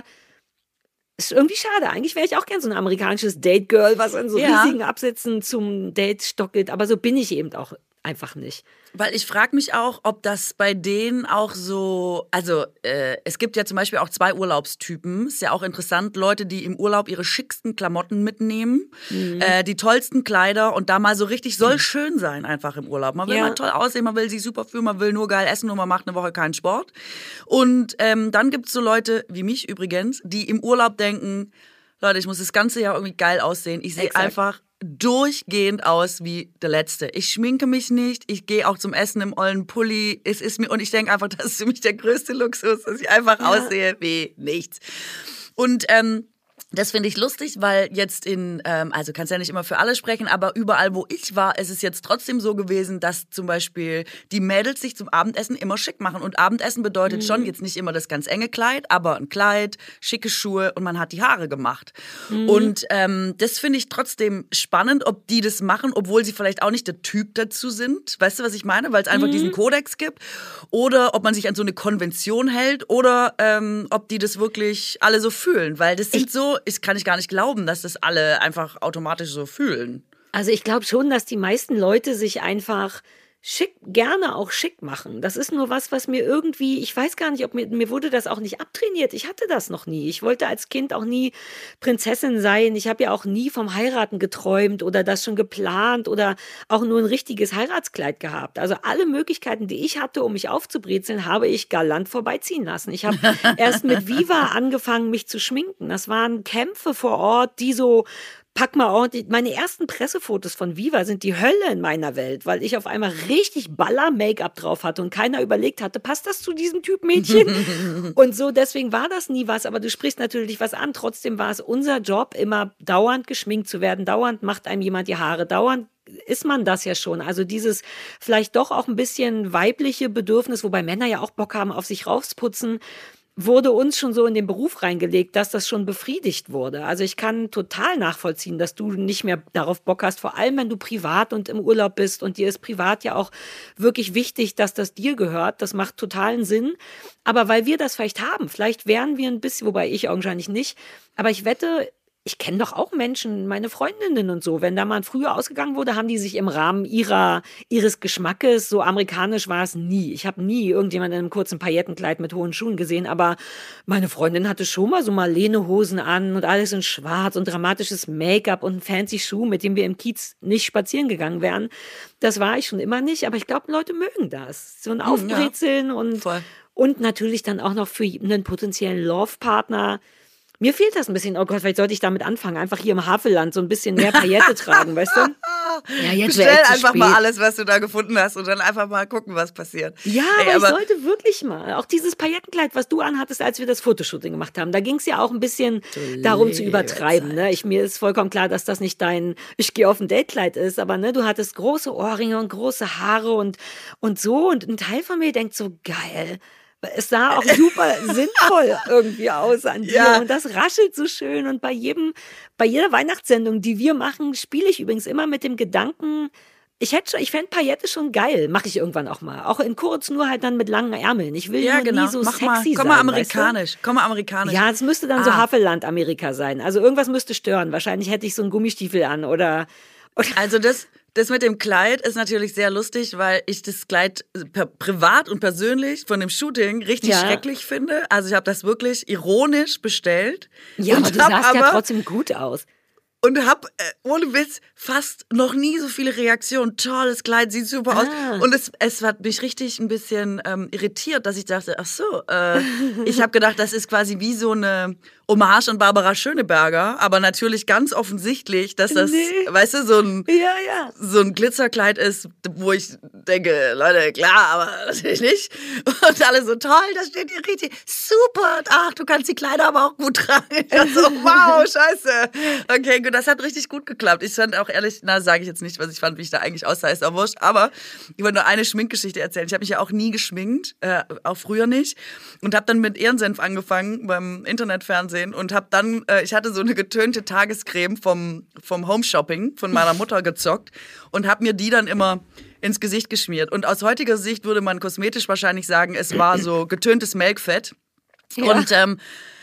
ist irgendwie schade. Eigentlich wäre ich auch gern so ein amerikanisches Date-Girl, was in so Ja. riesigen Absätzen zum Date stockelt. Aber so bin ich eben auch einfach nicht. Weil ich frage mich auch, ob das bei denen auch so, also äh, es gibt ja zum Beispiel auch zwei Urlaubstypen. Ist ja auch interessant, Leute, die im Urlaub ihre schicksten Klamotten mitnehmen, Mhm. äh, die tollsten Kleider und da mal so richtig soll schön sein einfach im Urlaub. Man will Ja. mal toll aussehen, man will sich super fühlen, man will nur geil essen und man macht eine Woche keinen Sport. Und ähm, dann gibt es so Leute, wie mich übrigens, die im Urlaub denken, Leute, ich muss das ganze Jahr irgendwie geil aussehen. Ich sehe Exakt. einfach durchgehend aus wie der Letzte. Ich schminke mich nicht, ich gehe auch zum Essen im ollen Pulli. Es ist mir, und ich denke einfach, das ist für mich der größte Luxus, dass ich einfach Ja. aussehe wie nichts. Und ähm, das finde ich lustig, weil jetzt in, ähm, also kannst ja nicht immer für alle sprechen, aber überall, wo ich war, ist es jetzt trotzdem so gewesen, dass zum Beispiel die Mädels sich zum Abendessen immer schick machen. Und Abendessen bedeutet schon jetzt nicht immer das ganz enge Kleid, aber ein Kleid, schicke Schuhe und man hat die Haare gemacht. Und ähm, das finde ich trotzdem spannend, ob die das machen, obwohl sie vielleicht auch nicht der Typ dazu sind. Weißt du, was ich meine? Weil es einfach diesen Kodex gibt. Oder ob man sich an so eine Konvention hält oder ähm, ob die das wirklich alle so fühlen. Weil das sind so, ich kann ich gar nicht glauben, dass das alle einfach automatisch so fühlen. Also ich glaube schon, dass die meisten Leute sich einfach schick, gerne auch schick machen. Das ist nur was, was mir irgendwie, ich weiß gar nicht, ob mir, mir wurde das auch nicht abtrainiert. Ich hatte das noch nie. Ich wollte als Kind auch nie Prinzessin sein. Ich habe ja auch nie vom Heiraten geträumt oder das schon geplant oder auch nur ein richtiges Heiratskleid gehabt. Also alle Möglichkeiten, die ich hatte, um mich aufzubrezeln, habe ich galant vorbeiziehen lassen. Ich habe erst mit Viva angefangen, mich zu schminken. Das waren Kämpfe vor Ort, die so pack mal ordentlich. Meine ersten Pressefotos von Viva sind die Hölle in meiner Welt, weil ich auf einmal richtig Baller-Make-up drauf hatte und keiner überlegt hatte, passt das zu diesem Typ Mädchen? Und so, deswegen war das nie was, aber du sprichst natürlich was an. Trotzdem war es unser Job, immer dauernd geschminkt zu werden, dauernd macht einem jemand die Haare, dauernd ist man das ja schon. Also dieses vielleicht doch auch ein bisschen weibliche Bedürfnis, wobei Männer ja auch Bock haben auf sich rausputzen, wurde uns schon so in den Beruf reingelegt, dass das schon befriedigt wurde. Also ich kann total nachvollziehen, dass du nicht mehr darauf Bock hast, vor allem wenn du privat und im Urlaub bist und dir ist privat ja auch wirklich wichtig, dass das dir gehört. Das macht totalen Sinn. Aber weil wir das vielleicht haben, vielleicht wären wir ein bisschen, wobei ich augenscheinlich nicht, aber ich wette, ich kenne doch auch Menschen, meine Freundinnen und so, wenn da mal früher ausgegangen wurde, haben die sich im Rahmen ihrer, ihres Geschmackes, so amerikanisch war es nie. Ich habe nie irgendjemanden in einem kurzen Paillettenkleid mit hohen Schuhen gesehen, aber meine Freundin hatte schon mal so Marlene-Hosen an und alles in schwarz und dramatisches Make-up und einen fancy Schuh, mit dem wir im Kiez nicht spazieren gegangen wären. Das war ich schon immer nicht, aber ich glaube, Leute mögen das. So ein Aufbrezeln ja, und, und natürlich dann auch noch für einen potenziellen Love-Partner. Mir fehlt das ein bisschen. Oh Gott, vielleicht sollte ich damit anfangen. Einfach hier im Havelland so ein bisschen mehr Paillette tragen, weißt du? Ja, jetzt Bestell einfach spät. mal alles, was du da gefunden hast und dann einfach mal gucken, was passiert. Ja, Ey, aber, aber ich sollte wirklich mal. Auch dieses Paillettenkleid, was du anhattest, als wir das Fotoshooting gemacht haben, da ging es ja auch ein bisschen darum zu übertreiben. Ne? Ich, mir ist vollkommen klar, dass das nicht dein ich gehe auf ein Datekleid ist, aber ne, du hattest große Ohrringe und große Haare und, und so. Und ein Teil von mir denkt so, geil. Es sah auch super sinnvoll irgendwie aus an dir ja. und das raschelt so schön und bei jedem, bei jeder Weihnachtssendung, die wir machen, spiele ich übrigens immer mit dem Gedanken, ich hätte schon, ich fände Paillette schon geil, mache ich irgendwann auch mal, auch in kurz, nur halt dann mit langen Ärmeln. Ich will ja, genau. nie so Mach sexy mal. Komm sein. Komm mal amerikanisch, weißt du? komm mal amerikanisch. Ja, es müsste dann ah. so Havelland-Amerika sein. Also irgendwas müsste stören. Wahrscheinlich hätte ich so einen Gummistiefel an oder, oder also das Das mit dem Kleid ist natürlich sehr lustig, weil ich das Kleid privat und persönlich von dem Shooting richtig ja. schrecklich finde. Also ich habe das wirklich ironisch bestellt. Ja, aber du sahst ja trotzdem gut aus. Und hab, äh, ohne Witz, fast noch nie so viele Reaktionen. Tolles Kleid, sieht super ah. aus. Und es, es hat mich richtig ein bisschen ähm, irritiert, dass ich dachte, ach so, äh, ich habe gedacht, das ist quasi wie so eine Hommage an Barbara Schöneberger, aber natürlich ganz offensichtlich, dass das, nee. weißt du, so ein, ja, ja. so ein Glitzerkleid ist, wo ich denke, Leute, klar, aber natürlich nicht. Und alle so, toll, das steht hier richtig, super, ach, du kannst die Kleider aber auch gut tragen. Ich dachte so, wow, scheiße. Okay, gut, das hat richtig gut geklappt. Ich fand auch ehrlich, na, sage ich jetzt nicht, was ich fand, wie ich da eigentlich aussah, ist auch wurscht, aber ich wollte nur eine Schminkgeschichte erzählen. Ich habe mich ja auch nie geschminkt, äh, auch früher nicht, und habe dann mit Ehrensenf angefangen beim Internetfernsehen und habe dann, äh, ich hatte so eine getönte Tagescreme vom, vom Home Shopping von meiner Mutter gezockt und habe mir die dann immer ins Gesicht geschmiert. Und aus heutiger Sicht würde man kosmetisch wahrscheinlich sagen, es war so getöntes Melkfett. Ja. Und ähm,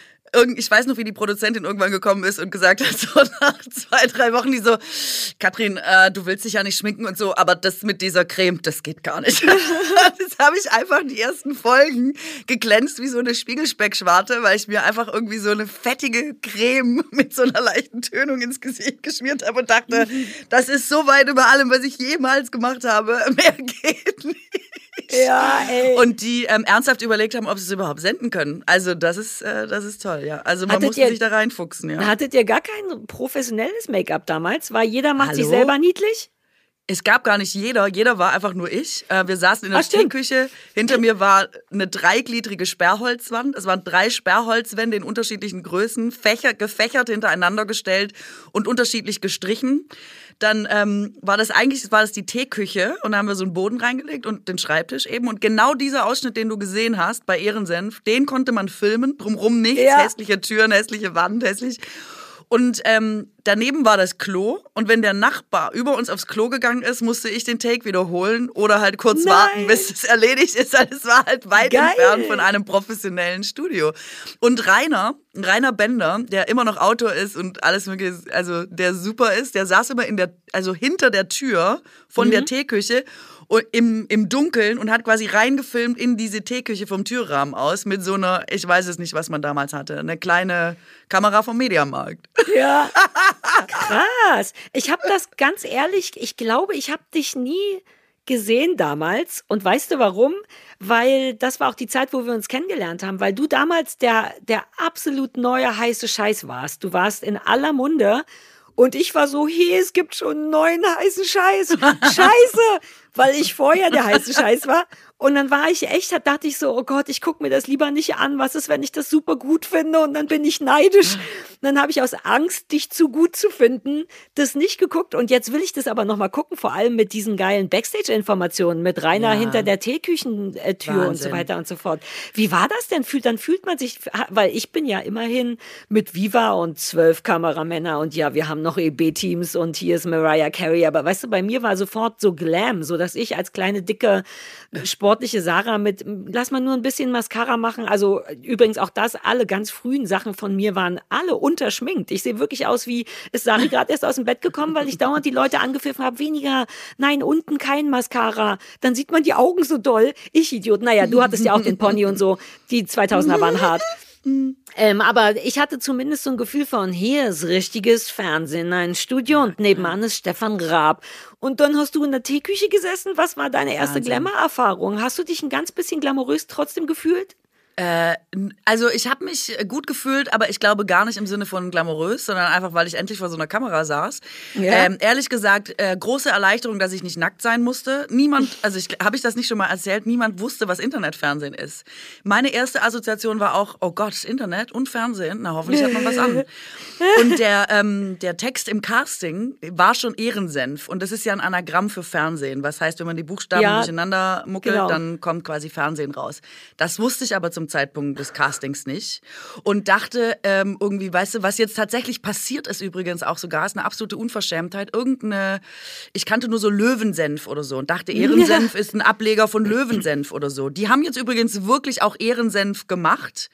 ich weiß noch, wie die Produzentin irgendwann gekommen ist und gesagt hat, so nach zwei, drei Wochen, die so, Katrin, äh, du willst dich ja nicht schminken und so, aber das mit dieser Creme, das geht gar nicht. Das habe ich einfach die ersten Folgen geglänzt wie so eine Spiegelspeckschwarte, weil ich mir einfach irgendwie so eine fettige Creme mit so einer leichten Tönung ins Gesicht geschmiert habe und dachte, das ist so weit über allem, was ich jemals gemacht habe. Mehr geht nicht. Ja, ey. Und die ähm, ernsthaft überlegt haben, ob sie es überhaupt senden können. Also das ist, äh, das ist toll, ja. Also man hattet musste ihr, sich da reinfuchsen, ja. Hattet ihr gar kein professionelles Make-up damals? War jeder macht Hallo? sich selber niedlich? Es gab gar nicht jeder, jeder war einfach nur ich. Äh, wir saßen in der Teeküche, hinter mir war eine dreigliedrige Sperrholzwand. Es waren drei Sperrholzwände in unterschiedlichen Größen, Fächer, gefächert hintereinander gestellt und unterschiedlich gestrichen. Dann ähm, war das eigentlich war das die Teeküche und da haben wir so einen Boden reingelegt und den Schreibtisch eben. Und genau dieser Ausschnitt, den du gesehen hast bei Ehrensenf, den konnte man filmen, drumrum nichts, ja. hässliche Türen, hässliche Wand, hässlich. Und ähm, daneben war das Klo und wenn der Nachbar über uns aufs Klo gegangen ist, musste ich den Take wiederholen oder halt kurz Nein. warten, bis es erledigt ist. Also es war halt weit Geil. entfernt von einem professionellen Studio. Und Rainer, Rainer Bender, der immer noch Autor ist und alles mögliche, also der super ist, der saß immer in der, also hinter der Tür von mhm. der Teeküche im, im Dunkeln und hat quasi reingefilmt in diese Teeküche vom Türrahmen aus mit so einer, ich weiß es nicht, was man damals hatte, eine kleine Kamera vom Mediamarkt. Ja, krass. Ich habe das ganz ehrlich, ich glaube, ich habe dich nie gesehen damals. Und weißt du warum? Weil das war auch die Zeit, wo wir uns kennengelernt haben, weil du damals der, der absolut neue heiße Scheiß warst. Du warst in aller Munde. Und ich war so, hey, es gibt schon einen neuen heißen Scheiß. Scheiße! Weil ich vorher der heiße Scheiß war. Und dann war ich echt, da dachte ich so, oh Gott, ich gucke mir das lieber nicht an. Was ist, wenn ich das super gut finde? Und dann bin ich neidisch. Und dann habe ich aus Angst, dich zu gut zu finden, das nicht geguckt. Und jetzt will ich das aber nochmal gucken, vor allem mit diesen geilen Backstage-Informationen, mit Rainer ja. hinter der Teeküchentür Wahnsinn. Und so weiter und so fort. Wie war das denn? Fühlt, dann fühlt man sich, weil ich bin ja immerhin mit Viva und zwölf Kameramänner und ja, wir haben noch E B-Teams und hier ist Mariah Carey. Aber weißt du, bei mir war sofort so Glam, so dass ich als kleine, dicke, sportliche Sarah mit, lass mal nur ein bisschen Mascara machen. Also übrigens auch das, alle ganz frühen Sachen von mir waren alle unterschminkt. Ich sehe wirklich aus wie, ist Sari gerade erst aus dem Bett gekommen, weil ich dauernd die Leute angepfiffen habe, weniger, nein, unten kein Mascara. Dann sieht man die Augen so doll. Ich Idiot, naja, du hattest ja auch den Pony und so. Die zweitausender waren hart. Ähm, aber ich hatte zumindest so ein Gefühl von, hier ist richtiges Fernsehen, ein Studio und nebenan ist Stefan Raab. Und dann hast du in der Teeküche gesessen. Was war deine erste Glamour-Erfahrung? Hast du dich ein ganz bisschen glamourös trotzdem gefühlt? Äh, also ich habe mich gut gefühlt, aber ich glaube gar nicht im Sinne von glamourös, sondern einfach, weil ich endlich vor so einer Kamera saß. Ja. Ähm, ehrlich gesagt, äh, große Erleichterung, dass ich nicht nackt sein musste. Niemand, also ich, habe ich das nicht schon mal erzählt, niemand wusste, was Internetfernsehen ist. Meine erste Assoziation war auch, oh Gott, Internet und Fernsehen, na hoffentlich hat man was an. Und der, ähm, der Text im Casting war schon Ehrensenf und das ist ja ein Anagramm für Fernsehen. Was heißt, wenn man die Buchstaben ja, durcheinander muckelt, genau. dann kommt quasi Fernsehen raus. Das wusste ich aber zum Zeitpunkt des Castings nicht und dachte ähm, irgendwie, weißt du, was jetzt tatsächlich passiert ist übrigens auch sogar, ist eine absolute Unverschämtheit, irgendeine, ich kannte nur so Löwensenf oder so und dachte, Ehrensenf ja. ist ein Ableger von Löwensenf oder so. Die haben jetzt übrigens wirklich auch Ehrensenf gemacht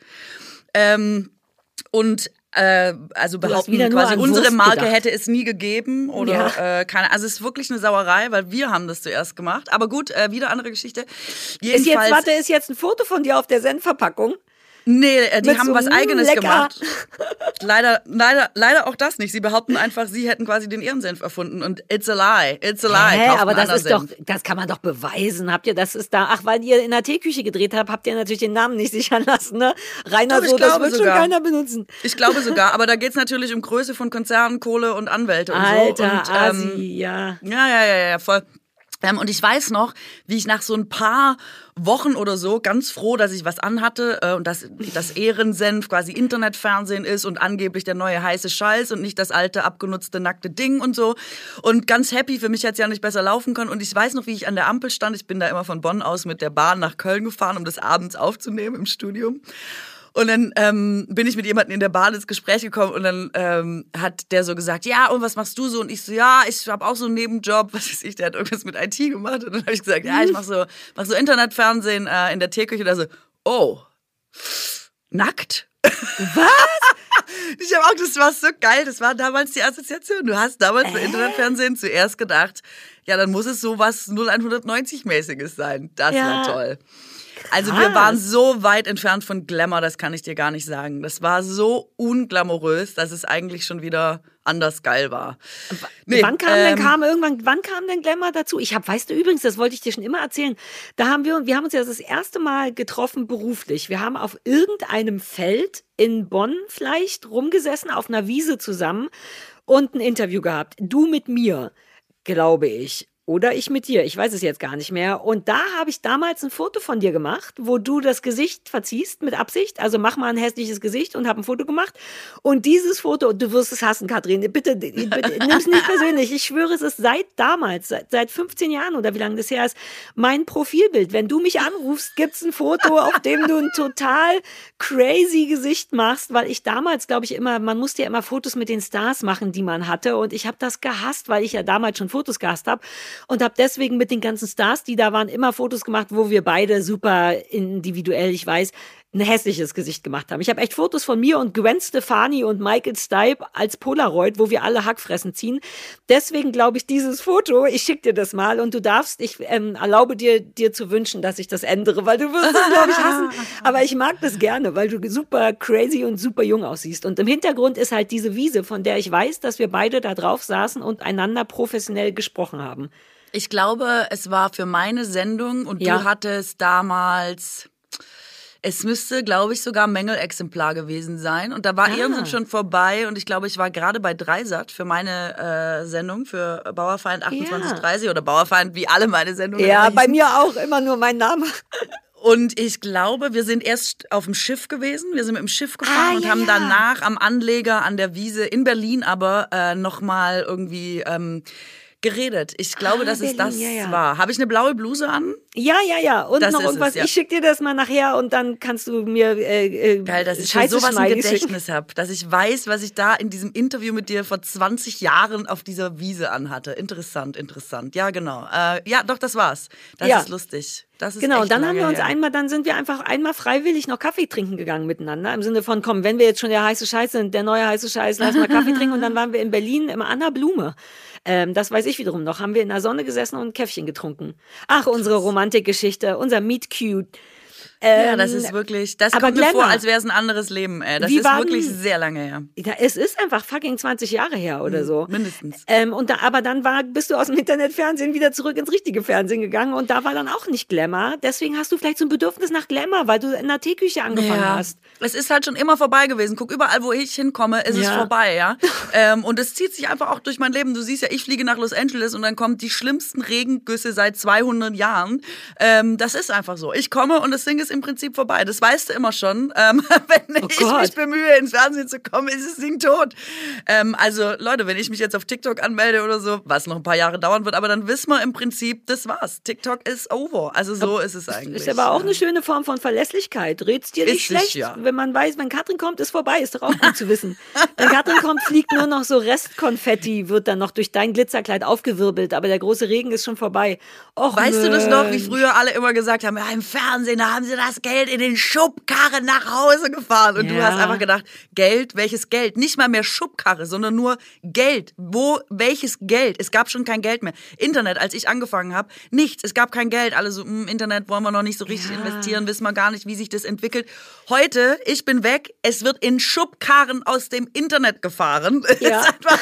ähm, und Äh, also behaupten quasi, unsere Wurst Marke gedacht. Hätte es nie gegeben oder ja. äh, keine. Also es ist wirklich eine Sauerei, weil wir haben das zuerst gemacht. Aber gut, äh, wieder andere Geschichte. Jedenfalls, ist jetzt, warte, ist jetzt ein Foto von dir auf der Senfverpackung? Nee, die haben so was Eigenes lecker. gemacht. Leider, leider, leider auch das nicht. Sie behaupten einfach, sie hätten quasi den Ehrensenf erfunden und it's a lie, it's a lie. Hä, aber das ist Senf. Doch, das kann man doch beweisen. Habt ihr, das ist da, ach, weil ihr in der Teeküche gedreht habt, habt ihr natürlich den Namen nicht sichern lassen, ne? Rainer, so, das wird sogar. Schon keiner benutzen. Ich glaube sogar, aber da geht's natürlich um Größe von Konzernen, Kohle und Anwälte und Alter, so. Alter, ähm, Asi, ja. Ja, ja, ja, ja, voll. Ähm, und ich weiß noch, wie ich nach so ein paar Wochen oder so ganz froh, dass ich was anhatte äh, und dass das Ehrensenf quasi Internetfernsehen ist und angeblich der neue heiße Scheiß und nicht das alte, abgenutzte, nackte Ding und so. Und ganz happy, für mich hätte es ja nicht besser laufen können. Und ich weiß noch, wie ich an der Ampel stand. Ich bin da immer von Bonn aus mit der Bahn nach Köln gefahren, um das abends aufzunehmen im Studium. Und dann ähm, bin ich mit jemandem in der Bahn ins Gespräch gekommen und dann ähm, hat der so gesagt, ja, und was machst du so? Und ich so, ja, ich habe auch so einen Nebenjob, was weiß ich, der hat irgendwas mit I T gemacht. Und dann habe ich gesagt, ja, ich mache so, mach so Internetfernsehen äh, in der Teeküche. Und er so, oh, nackt? Was? Ich habe auch, das war so geil, das war damals die Assoziation. Du hast damals äh? bei Internetfernsehen zuerst gedacht, ja, dann muss es sowas null eins neunzig-mäßiges sein. Das ja. war toll. Also wir waren so weit entfernt von Glamour, das kann ich dir gar nicht sagen. Das war so unglamourös, dass es eigentlich schon wieder anders geil war. Nee, wann kam ähm, denn kam irgendwann wann kam denn Glamour dazu? Ich habe, weißt du übrigens, das wollte ich dir schon immer erzählen. Da haben wir wir haben uns ja das erste Mal getroffen beruflich. Wir haben auf irgendeinem Feld in Bonn vielleicht rumgesessen auf einer Wiese zusammen und ein Interview gehabt. Du mit mir, glaube ich. Oder ich mit dir, ich weiß es jetzt gar nicht mehr. Und da habe ich damals ein Foto von dir gemacht, wo du das Gesicht verziehst mit Absicht. Also mach mal ein hässliches Gesicht und habe ein Foto gemacht. Und dieses Foto, du wirst es hassen, Katrin, bitte, bitte nimm es nicht persönlich. Ich schwöre, es ist seit damals, seit, seit fünfzehn Jahren oder wie lange das her ist, mein Profilbild. Wenn du mich anrufst, gibt's ein Foto, auf dem du ein total crazy Gesicht machst, weil ich damals, glaube ich, immer, man musste ja immer Fotos mit den Stars machen, die man hatte. Und ich habe das gehasst, weil ich ja damals schon Fotos gehasst habe. Und habe deswegen mit den ganzen Stars, die da waren, immer Fotos gemacht, wo wir beide super individuell, ich weiß, ein hässliches Gesicht gemacht haben. Ich habe echt Fotos von mir und Gwen Stefani und Michael Stipe als Polaroid, wo wir alle Hackfressen ziehen. Deswegen glaube ich, dieses Foto, ich schicke dir das mal und du darfst, ich ähm, erlaube dir, dir zu wünschen, dass ich das ändere, weil du wirst es, glaube ich, hassen. Aber ich mag das gerne, weil du super crazy und super jung aussiehst. Und im Hintergrund ist halt diese Wiese, von der ich weiß, dass wir beide da drauf saßen und einander professionell gesprochen haben. Ich glaube, es war für meine Sendung und ja. du hattest damals... Es müsste, glaube ich, sogar Mängelexemplar gewesen sein. Und da war Ah. irgendwann schon vorbei. Und ich glaube, ich war gerade bei Dreisat für meine äh, Sendung für Bauerfeind achtundzwanzig dreißig oder Bauerfeind, wie alle meine Sendungen Ja, immer bei hießen. mir auch immer nur mein Name. Und ich glaube, wir sind erst auf dem Schiff gewesen. Wir sind mit dem Schiff gefahren Ah, und ja, haben ja. danach am Anleger an der Wiese in Berlin aber äh, nochmal irgendwie ähm, geredet. Ich glaube, Ah, dass es Berlin, das ja, ja. war. Habe ich eine blaue Bluse an? Ja, ja, ja. Und Das noch ist irgendwas. es, ja. Ich schicke dir das mal nachher und dann kannst du mir äh, äh, Geil, dass ich für Scheiße sowas ein schneiden schicken. Gedächtnis habe. Dass ich weiß, was ich da in diesem Interview mit dir vor zwanzig Jahren auf dieser Wiese anhatte. Interessant, interessant. Ja, genau. Äh, ja, doch, das war's. Das Ja. ist lustig. Das ist Genau, echt und dann haben lange wir uns her. einmal, dann sind wir einfach einmal freiwillig noch Kaffee trinken gegangen miteinander. Im Sinne von, komm, wenn wir jetzt schon der heiße Scheiß sind, der neue heiße Scheiß, lass mal Kaffee trinken. Und dann waren wir in Berlin im Anna Blume. Ähm, das weiß ich wiederum noch. Haben wir in der Sonne gesessen und ein Käffchen getrunken. Ach, unsere Romantikgeschichte, unser Meet Cute. Ähm, Ja, das ist wirklich, das aber kommt mir vor, Glamour. als wäre es ein anderes Leben, ey. Das Wie ist war wirklich denn- sehr lange her. Ja, es ist einfach fucking zwanzig Jahre her oder so. Mindestens. Ähm, und da, aber dann war, bist du aus dem Internetfernsehen wieder zurück ins richtige Fernsehen gegangen und da war dann auch nicht Glamour. Deswegen hast du vielleicht so ein Bedürfnis nach Glamour, weil du in der Teeküche angefangen hast. Es ist halt schon immer vorbei gewesen. Guck, überall, wo ich hinkomme, ist es Ja. vorbei, ja. ähm, und es zieht sich einfach auch durch mein Leben. Du siehst ja, ich fliege nach Los Angeles und dann kommen die schlimmsten Regengüsse seit zweihundert Jahren. Ähm, das ist einfach so. Ich komme und das Ding ist im Prinzip vorbei. Das weißt du immer schon. Ähm, wenn Oh ich Gott. mich bemühe, ins Fernsehen zu kommen, ist das Ding tot. Ähm, also, Leute, wenn ich mich jetzt auf TikTok anmelde oder so, was noch ein paar Jahre dauern wird, aber dann wissen wir im Prinzip, das war's. TikTok ist over. Also so ist es eigentlich. Ist aber auch eine schöne Form von Verlässlichkeit. Red's dir nicht Ist schlecht, sicher. wenn man weiß, wenn Katrin kommt, ist vorbei. Ist doch auch gut zu wissen. Wenn Katrin kommt, fliegt nur noch so Restkonfetti, wird dann noch durch dein Glitzerkleid aufgewirbelt, aber der große Regen ist schon vorbei. Och, Weißt du das noch, wie Mensch. früher alle immer gesagt haben, ja, im Fernsehen, da haben sie das Geld in den Schubkarren nach Hause gefahren. Und du Ja. hast einfach gedacht, Geld, welches Geld? Nicht mal mehr Schubkarre, sondern nur Geld. Wo, welches Geld? Es gab schon kein Geld mehr. Internet, als ich angefangen habe, nichts. Es gab kein Geld. Alle so, hm, Internet wollen wir noch nicht so richtig Ja. investieren, wissen wir gar nicht, wie sich das entwickelt. Heute, ich bin weg, es wird in Schubkarren aus dem Internet gefahren. Ja. Ist einfach,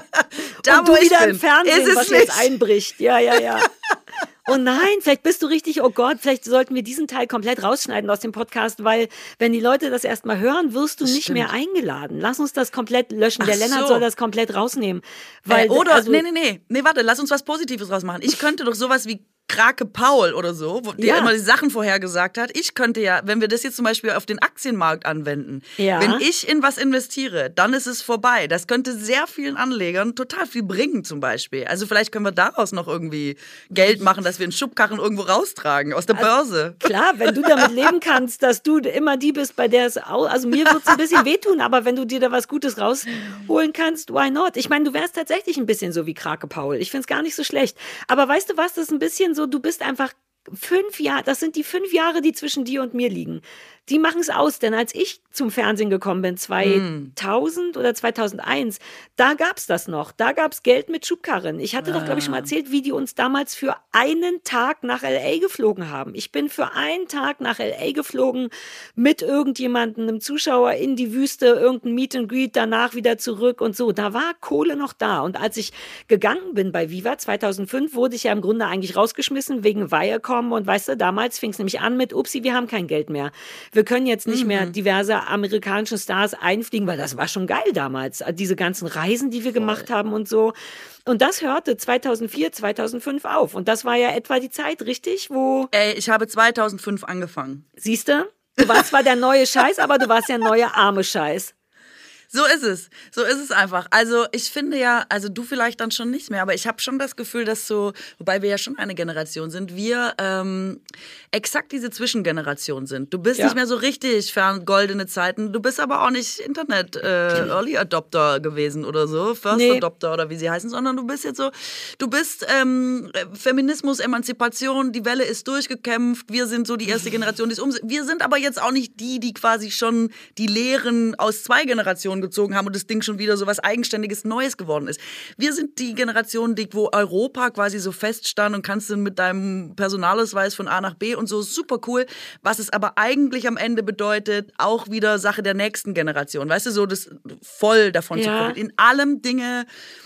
da, Und wo du ich wieder bin, im Fernsehen, ist es was nicht. jetzt einbricht. Ja, ja, ja. Oh nein, vielleicht bist du richtig, oh Gott, vielleicht sollten wir diesen Teil komplett rausschneiden aus dem Podcast, weil wenn die Leute das erstmal hören, wirst du Das nicht stimmt. mehr eingeladen. Lass uns das komplett löschen. Der Ach Lennart so. soll das komplett rausnehmen. Weil, Äh, oder, also, nee, nee, nee, nee, warte, lass uns was Positives draus machen. Ich könnte doch sowas wie Krake Paul oder so, wo der Ja. immer die Sachen vorhergesagt hat. Ich könnte ja, wenn wir das jetzt zum Beispiel auf den Aktienmarkt anwenden, Ja. wenn ich in was investiere, dann ist es vorbei. Das könnte sehr vielen Anlegern total viel bringen zum Beispiel. Also vielleicht können wir daraus noch irgendwie Geld machen, dass wir einen Schubkarren irgendwo raustragen aus der Börse. Klar, wenn du damit leben kannst, dass du immer die bist, bei der es auch, also mir wird es ein bisschen wehtun, aber wenn du dir da was Gutes rausholen kannst, why not? Ich meine, du wärst tatsächlich ein bisschen so wie Krake Paul. Ich finde es gar nicht so schlecht. Aber weißt du was, das ist ein bisschen so, du bist einfach fünf Jahre, das sind die fünf Jahre, die zwischen dir und mir liegen. Die machen es aus, denn als ich zum Fernsehen gekommen bin, zweitausend oder zweitausendeins, da gab's das noch. Da gab's Geld mit Schubkarren. Ich hatte doch, glaube ich, schon mal erzählt, wie die uns damals für einen Tag nach L A geflogen haben. Ich bin für einen Tag nach L A geflogen mit irgendjemandem, einem Zuschauer in die Wüste, irgendein Meet and Greet, danach wieder zurück und so. Da war Kohle noch da. Und als ich gegangen bin bei Viva zweitausendfünf, wurde ich ja im Grunde eigentlich rausgeschmissen wegen Viacom. Und weißt du, damals fing es nämlich an mit, upsi, wir haben kein Geld mehr. Wir können jetzt nicht mehr diverse amerikanische Stars einfliegen, weil das war schon geil damals. Diese ganzen Reisen, die wir gemacht haben und so. Und das hörte zweitausendvier, zweitausendfünf auf. Und das war ja etwa die Zeit, richtig, wo, Ey, ich habe zweitausendfünf angefangen. siehst du, du warst zwar der neue Scheiß, aber du warst der neue arme Scheiß. So ist es. So ist es einfach. Also ich finde ja, also du vielleicht dann schon nicht mehr, aber ich habe schon das Gefühl, dass so, wobei wir ja schon eine Generation sind, wir ähm, exakt diese Zwischengeneration sind. Du bist Ja. nicht mehr so richtig fern goldene Zeiten, du bist aber auch nicht Internet äh, Early Adopter gewesen oder so, First Nee. Adopter oder wie sie heißen, sondern du bist jetzt so, du bist ähm, Feminismus, Emanzipation, die Welle ist durchgekämpft, wir sind so die erste Generation, die es umsetzt. Wir sind aber jetzt auch nicht die, die quasi schon die Lehren aus zwei Generationen gezogen haben und das Ding schon wieder so was Eigenständiges Neues geworden ist. Wir sind die Generation, die, wo Europa quasi so feststand und kannst du mit deinem Personalausweis von A nach B und so, super cool. Was es aber eigentlich am Ende bedeutet, auch wieder Sache der nächsten Generation. Weißt du, so das voll davon zu Ja. profitieren. In allem Dinge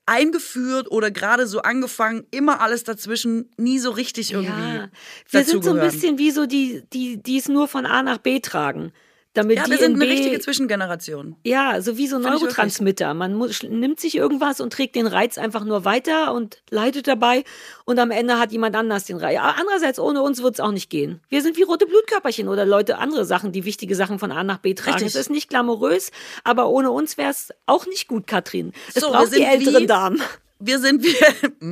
eingeführt oder gerade so angefangen, immer alles dazwischen, nie so richtig irgendwie Ja, wir sind so ein dazugehören. bisschen wie so die, die, die es nur von A nach B tragen. Damit Ja, die wir sind in eine B, richtige Zwischengeneration. ja, so wie so Finde ich Neurotransmitter. Man muss, nimmt sich irgendwas und trägt den Reiz einfach nur weiter und leidet dabei und am Ende hat jemand anders den Reiz. Aber andererseits, ohne uns wird es auch nicht gehen. Wir sind wie rote Blutkörperchen oder Leute, andere Sachen, die wichtige Sachen von A nach B tragen. Richtig. Es ist nicht glamourös, aber ohne uns wäre es auch nicht gut, Katrin. Es So, wir braucht die sind älteren wie- Damen. Wir sind wie,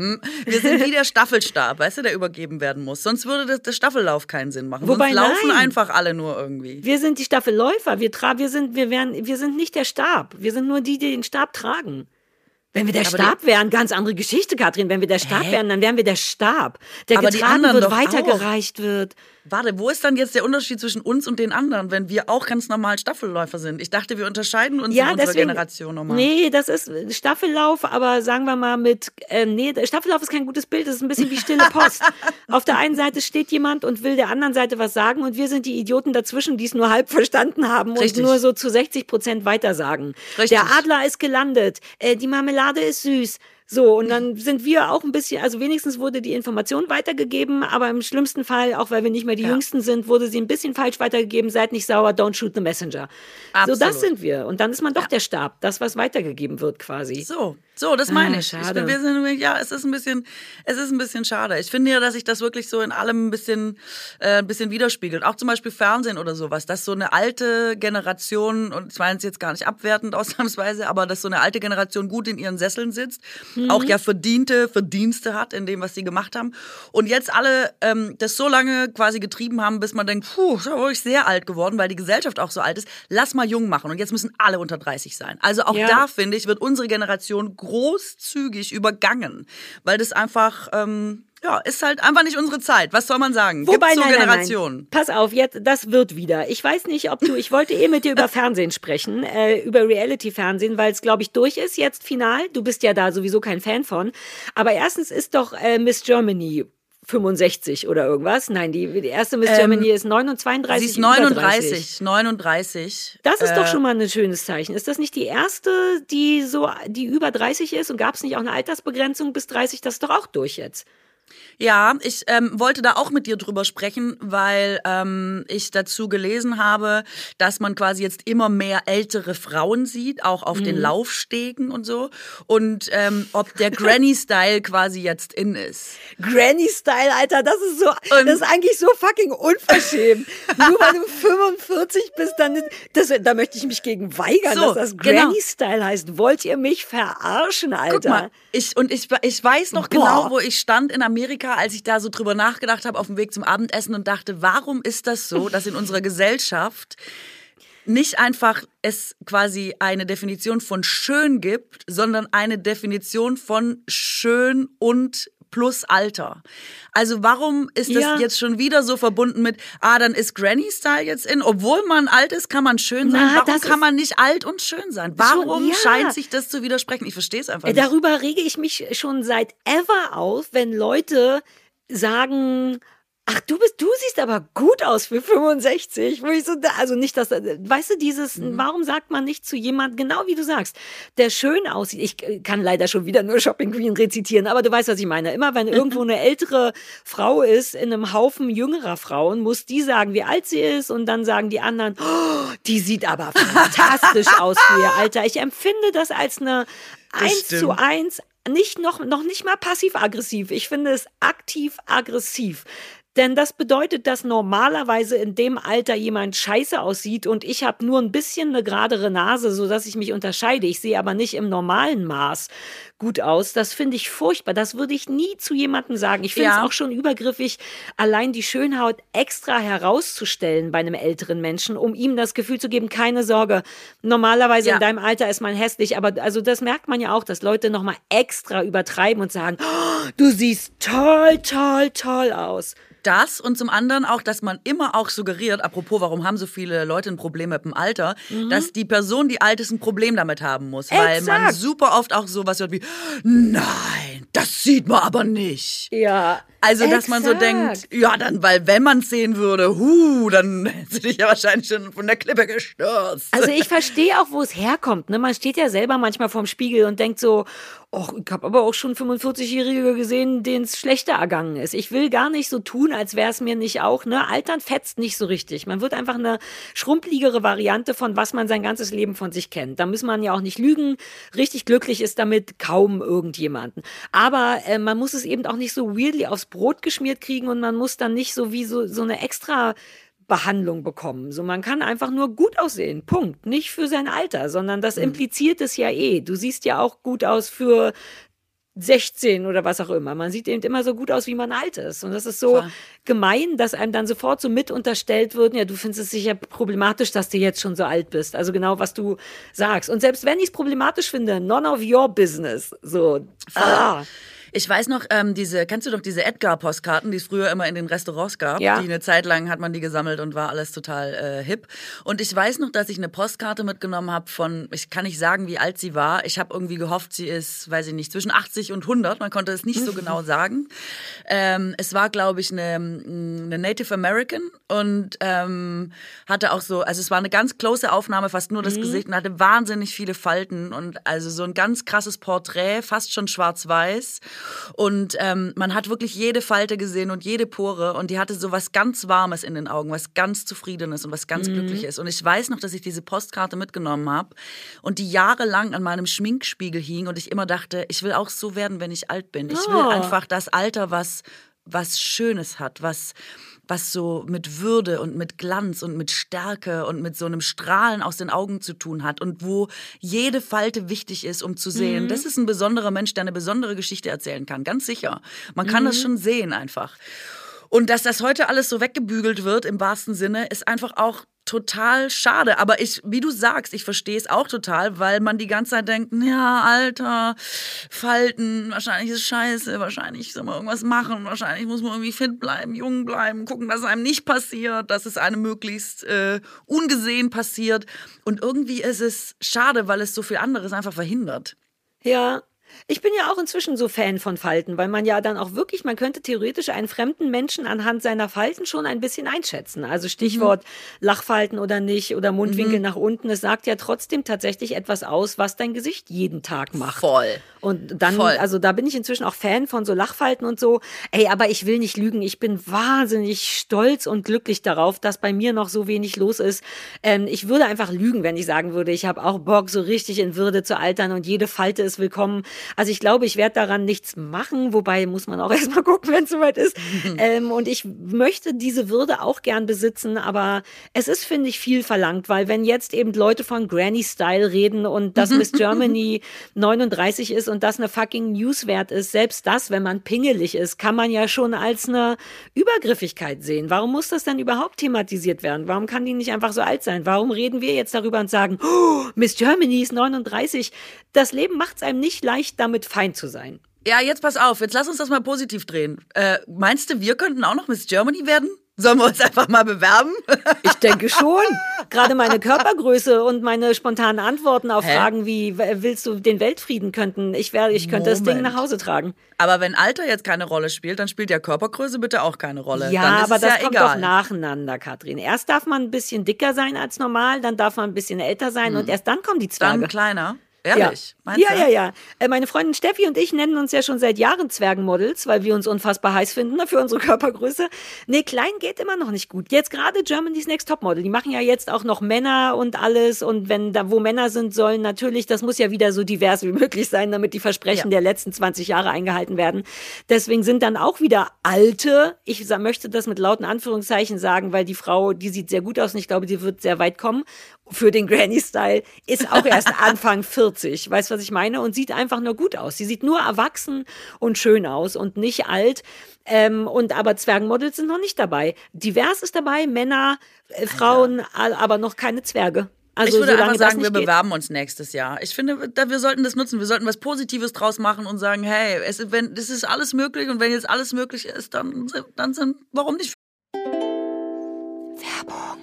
wir sind wie der Staffelstab, weißt du, der übergeben werden muss. Sonst würde das, der Staffellauf keinen Sinn machen. Wobei, Sonst laufen nein. einfach alle nur irgendwie. Wir sind die Staffelläufer. Wir, tra wir, sind, wir, wären, wir sind nicht der Stab. Wir sind nur die, die den Stab tragen. Wenn wir der Aber Stab wären, ganz andere Geschichte, Katrin. Wenn wir der Stab Hä? wären, dann wären wir der Stab, der Aber die getragen anderen wird, doch weitergereicht wird. Warte, wo ist dann jetzt der Unterschied zwischen uns und den anderen, wenn wir auch ganz normal Staffelläufer sind? Ich dachte, wir unterscheiden uns in unserer deswegen- Generation nochmal. Nee, das ist Staffellauf, aber sagen wir mal mit, äh, nee, Staffellauf ist kein gutes Bild, das ist ein bisschen wie stille Post. Auf der einen Seite steht jemand und will der anderen Seite was sagen und wir sind die Idioten dazwischen, die es nur halb verstanden haben und Richtig. nur so zu sechzig Prozent weitersagen. Richtig. Der Adler ist gelandet, äh, die Marmelade ist süß. So, und dann sind wir auch ein bisschen, also wenigstens wurde die Information weitergegeben, aber im schlimmsten Fall, auch weil wir nicht mehr die Ja. Jüngsten sind, wurde sie ein bisschen falsch weitergegeben, seid nicht sauer, don't shoot the messenger. Absolut. So, das sind wir. Und dann ist man doch der Stab, das, was weitergegeben wird quasi. So, so, das meine Ah, ich. schade. ich. Wir sind, ja, es ist ein bisschen, es ist ein bisschen schade. Ich finde ja, dass sich das wirklich so in allem ein bisschen, äh, ein bisschen widerspiegelt. Auch zum Beispiel Fernsehen oder sowas, dass so eine alte Generation, und ich meine es jetzt gar nicht abwertend ausnahmsweise, aber dass so eine alte Generation gut in ihren Sesseln sitzt, Mhm. auch ja verdiente Verdienste hat in dem, was sie gemacht haben. Und jetzt alle ähm, das so lange quasi getrieben haben, bis man denkt, puh, ist ja wirklich sehr alt geworden, weil die Gesellschaft auch so alt ist. Lass mal jung machen. Und jetzt müssen alle unter dreißig sein. Also auch Ja. da, finde ich, wird unsere Generation großzügig übergangen, weil das einfach, ähm, ja, ist halt einfach nicht unsere Zeit. Was soll man sagen? Wobei, Gibt's so nein, nein, Generationen? nein. Pass auf, jetzt, das wird wieder. Ich weiß nicht, ob du, ich wollte eh mit dir über Fernsehen sprechen, äh, über Reality-Fernsehen, weil es, glaube ich, durch ist jetzt final. Du bist ja da sowieso kein Fan von. Aber erstens ist doch äh, Miss Germany fünfundsechzig oder irgendwas. Nein, die, die erste Miss Ähm, Germany ist neunundzwanzig, Sie ist über dreißig. neununddreißig. neununddreißig. Das ist Äh, doch schon mal ein schönes Zeichen. Ist das nicht die erste, die so, die über dreißig ist? Und gab es nicht auch eine Altersbegrenzung bis dreißig? Das ist doch auch durch jetzt. Ja, ich ähm, wollte da auch mit dir drüber sprechen, weil ähm, ich dazu gelesen habe, dass man quasi jetzt immer mehr ältere Frauen sieht, auch auf Mhm. den Laufstegen und so. Und ähm, ob der Granny-Style quasi jetzt in ist. Granny-Style, Alter, das ist so, Und- das ist eigentlich so fucking unverschämt. Nur weil du fünfundvierzig bist, dann, das, da möchte ich mich gegen weigern, So, dass das genau. Granny-Style heißt. Wollt ihr mich verarschen, Alter? Guck mal, ich, und ich, ich weiß noch Boah. genau, wo ich stand in Amerika, als ich da so drüber nachgedacht habe auf dem Weg zum Abendessen und dachte, warum ist das so, dass in unserer Gesellschaft nicht einfach es quasi eine Definition von schön gibt, sondern eine Definition von schön und plus Alter. Also warum ist das Ja. jetzt schon wieder so verbunden mit, ah, dann ist Granny-Style jetzt in, obwohl man alt ist, kann man schön sein. Na, Warum das kann ist- man nicht alt und schön sein? Warum ja. scheint sich das zu widersprechen? Ich verstehe es einfach Äh, nicht. Darüber rege ich mich schon seit ever auf, wenn Leute sagen, ach, du bist, du siehst aber gut aus für fünfundsechzig. Wo ich so, also nicht, dass, weißt du, dieses, Mhm. warum sagt man nicht zu jemand, genau wie du sagst, der schön aussieht. Ich äh, kann leider schon wieder nur Shopping Queen rezitieren, aber du weißt, was ich meine. Immer wenn irgendwo eine ältere Frau ist in einem Haufen jüngerer Frauen, muss die sagen, wie alt sie ist und dann sagen die anderen, oh, die sieht aber fantastisch aus für ihr Alter. Ich empfinde das als eine eins stimmt. zu eins, nicht noch, noch nicht mal passiv-aggressiv. Ich finde es aktiv-aggressiv. Denn das bedeutet, dass normalerweise in dem Alter jemand scheiße aussieht und ich habe nur ein bisschen eine geradere Nase, sodass ich mich unterscheide. Ich sehe aber nicht im normalen Maß gut aus. Das finde ich furchtbar. Das würde ich nie zu jemandem sagen. Ich finde es Ja. auch schon übergriffig, allein die Schönhaut extra herauszustellen bei einem älteren Menschen, um ihm das Gefühl zu geben, keine Sorge. Normalerweise Ja. in deinem Alter ist man hässlich, aber also das merkt man ja auch, dass Leute nochmal extra übertreiben und sagen, oh, du siehst toll, toll, toll aus. Das und zum anderen auch, dass man immer auch suggeriert, apropos, warum haben so viele Leute ein Problem mit dem Alter, dass die Person, die alt ist, ein Problem damit haben muss. Weil man Exakt. super oft auch sowas hört wie, nein, das sieht man aber nicht. Ja. Also, dass man so denkt, ja, dann, weil wenn man es sehen würde, hu, dann hätte dich ja wahrscheinlich schon von der Klippe gestürzt. Also ich verstehe auch, wo es herkommt. Ne? Man steht ja selber manchmal vorm Spiegel und denkt so, Och, ich habe aber auch schon fünfundvierzig-Jährige gesehen, denen es schlechter ergangen ist. Ich will gar nicht so tun, als wäre es mir nicht auch, ne? Altern fetzt nicht so richtig. Man wird einfach eine schrumpligere Variante von was man sein ganzes Leben von sich kennt. Da muss man ja auch nicht lügen. Richtig glücklich ist damit kaum irgendjemanden. Aber äh, man muss es eben auch nicht so weirdly aufs Brot geschmiert kriegen und man muss dann nicht so wie so, so eine extra Behandlung bekommen. So, man kann einfach nur gut aussehen. Punkt. Nicht für sein Alter, sondern das impliziert es ja eh. Du siehst ja auch gut aus für sechzehn oder was auch immer. Man sieht eben immer so gut aus, wie man alt ist. Und das ist so Voll. gemein, dass einem dann sofort so mit unterstellt wird, ja, du findest es sicher problematisch, dass du jetzt schon so alt bist. Also genau, was du sagst. Und selbst wenn ich es problematisch finde, none of your business. So, ah. Ich weiß noch, ähm, diese, kennst du doch diese Edgar-Postkarten, die es früher immer in den Restaurants gab? Ja. Die eine Zeit lang hat man die gesammelt und war alles total äh, hip. Und ich weiß noch, dass ich eine Postkarte mitgenommen habe von, ich kann nicht sagen, wie alt sie war. Ich habe irgendwie gehofft, sie ist, weiß ich nicht, zwischen achtzig und hundert. Man konnte es nicht so genau sagen. Ähm, es war, glaube ich, eine, eine Native American und ähm, hatte auch so, also es war eine ganz close Aufnahme, fast nur das Mhm. Gesicht und hatte wahnsinnig viele Falten und also so ein ganz krasses Porträt, fast schon schwarz-weiß. Und ähm, man hat wirklich jede Falte gesehen und jede Pore und die hatte so was ganz Warmes in den Augen, was ganz Zufriedenes und was ganz Mhm. Glückliches. Und ich weiß noch, dass ich diese Postkarte mitgenommen habe und die jahrelang an meinem Schminkspiegel hing und ich immer dachte, ich will auch so werden, wenn ich alt bin. Ich will Oh. einfach das Alter, was, was Schönes hat, was... was so mit Würde und mit Glanz und mit Stärke und mit so einem Strahlen aus den Augen zu tun hat und wo jede Falte wichtig ist, um zu sehen, Mhm. das ist ein besonderer Mensch, der eine besondere Geschichte erzählen kann, ganz sicher. Man kann das schon sehen einfach. Und dass das heute alles so weggebügelt wird, im wahrsten Sinne, ist einfach auch total schade. Aber ich, wie du sagst, ich verstehe es auch total, weil man die ganze Zeit denkt, ja, Alter, Falten, wahrscheinlich ist scheiße, wahrscheinlich soll man irgendwas machen, wahrscheinlich muss man irgendwie fit bleiben, jung bleiben, gucken, dass es einem nicht passiert, dass es einem möglichst äh, ungesehen passiert. Und irgendwie ist es schade, weil es so viel anderes einfach verhindert. Ja. Ich bin ja auch inzwischen so Fan von Falten, weil man ja dann auch wirklich, man könnte theoretisch einen fremden Menschen anhand seiner Falten schon ein bisschen einschätzen. Also Stichwort Lachfalten oder nicht oder Mundwinkel nach unten. Es sagt ja trotzdem tatsächlich etwas aus, was dein Gesicht jeden Tag macht. Voll. Und dann, Voll. also da bin ich inzwischen auch Fan von so Lachfalten und so. Ey, aber ich will nicht lügen. Ich bin wahnsinnig stolz und glücklich darauf, dass bei mir noch so wenig los ist. Ähm, ich würde einfach lügen, wenn ich sagen würde, ich habe auch Bock, so richtig in Würde zu altern und jede Falte ist willkommen. Also ich glaube, ich werde daran nichts machen, wobei muss man auch erstmal gucken, wenn es soweit ist. ähm, und ich möchte diese Würde auch gern besitzen, aber es ist, finde ich, viel verlangt, weil wenn jetzt eben Leute von Granny Style reden und dass Miss Germany neununddreißig ist und das eine fucking Newswert ist, selbst das, wenn man pingelig ist, kann man ja schon als eine Übergriffigkeit sehen. Warum muss das denn überhaupt thematisiert werden? Warum kann die nicht einfach so alt sein? Warum reden wir jetzt darüber und sagen, oh, Miss Germany ist neununddreißig? Das Leben macht es einem nicht leicht, damit fein zu sein. Ja, jetzt pass auf, jetzt lass uns das mal positiv drehen. Äh, meinst du, wir könnten auch noch Miss Germany werden? Sollen wir uns einfach mal bewerben? Ich denke schon. Gerade meine Körpergröße und meine spontanen Antworten auf Hä? Fragen wie, w- willst du den Weltfrieden könnten? Ich, wär, ich könnte das Ding Moment. nach Hause tragen. Aber wenn Alter jetzt keine Rolle spielt, dann spielt ja Körpergröße bitte auch keine Rolle. Ja, dann ist aber es das ja kommt egal. doch nacheinander, Katrin. Erst darf man ein bisschen dicker sein als normal, dann darf man ein bisschen älter sein und erst dann kommen die Zwerge. Dann kleiner. Ja. Ehrlich? Meinst Ja, du? ja, ja. Äh, Meine Freundin Steffi und ich nennen uns ja schon seit Jahren Zwergenmodels, weil wir uns unfassbar heiß finden ne, für unsere Körpergröße. Nee, klein geht immer noch nicht gut. Jetzt gerade Germany's Next Topmodel. Die machen ja jetzt auch noch Männer und alles. Und wenn da, wo Männer sind, sollen natürlich, das muss ja wieder so divers wie möglich sein, damit die Versprechen Ja. der letzten zwanzig Jahre eingehalten werden. Deswegen sind dann auch wieder alte, ich sa- möchte das mit lauten Anführungszeichen sagen, weil die Frau, die sieht sehr gut aus und ich glaube, die wird sehr weit kommen. Für den Granny-Style ist auch erst Anfang vierzig. Weißt du, was ich meine? Und sieht einfach nur gut aus. Sie sieht nur erwachsen und schön aus und nicht alt. Ähm, und aber Zwergenmodels sind noch nicht dabei. Divers ist dabei, Männer, äh, Frauen, all- aber noch keine Zwerge. Also Ich würde solange einfach das sagen, wir nicht geht. bewerben uns nächstes Jahr. Ich finde, da- wir sollten das nutzen. Wir sollten was Positives draus machen und sagen, hey, es, ist- wenn, das ist alles möglich und wenn jetzt alles möglich ist, dann, sind- dann sind, warum nicht?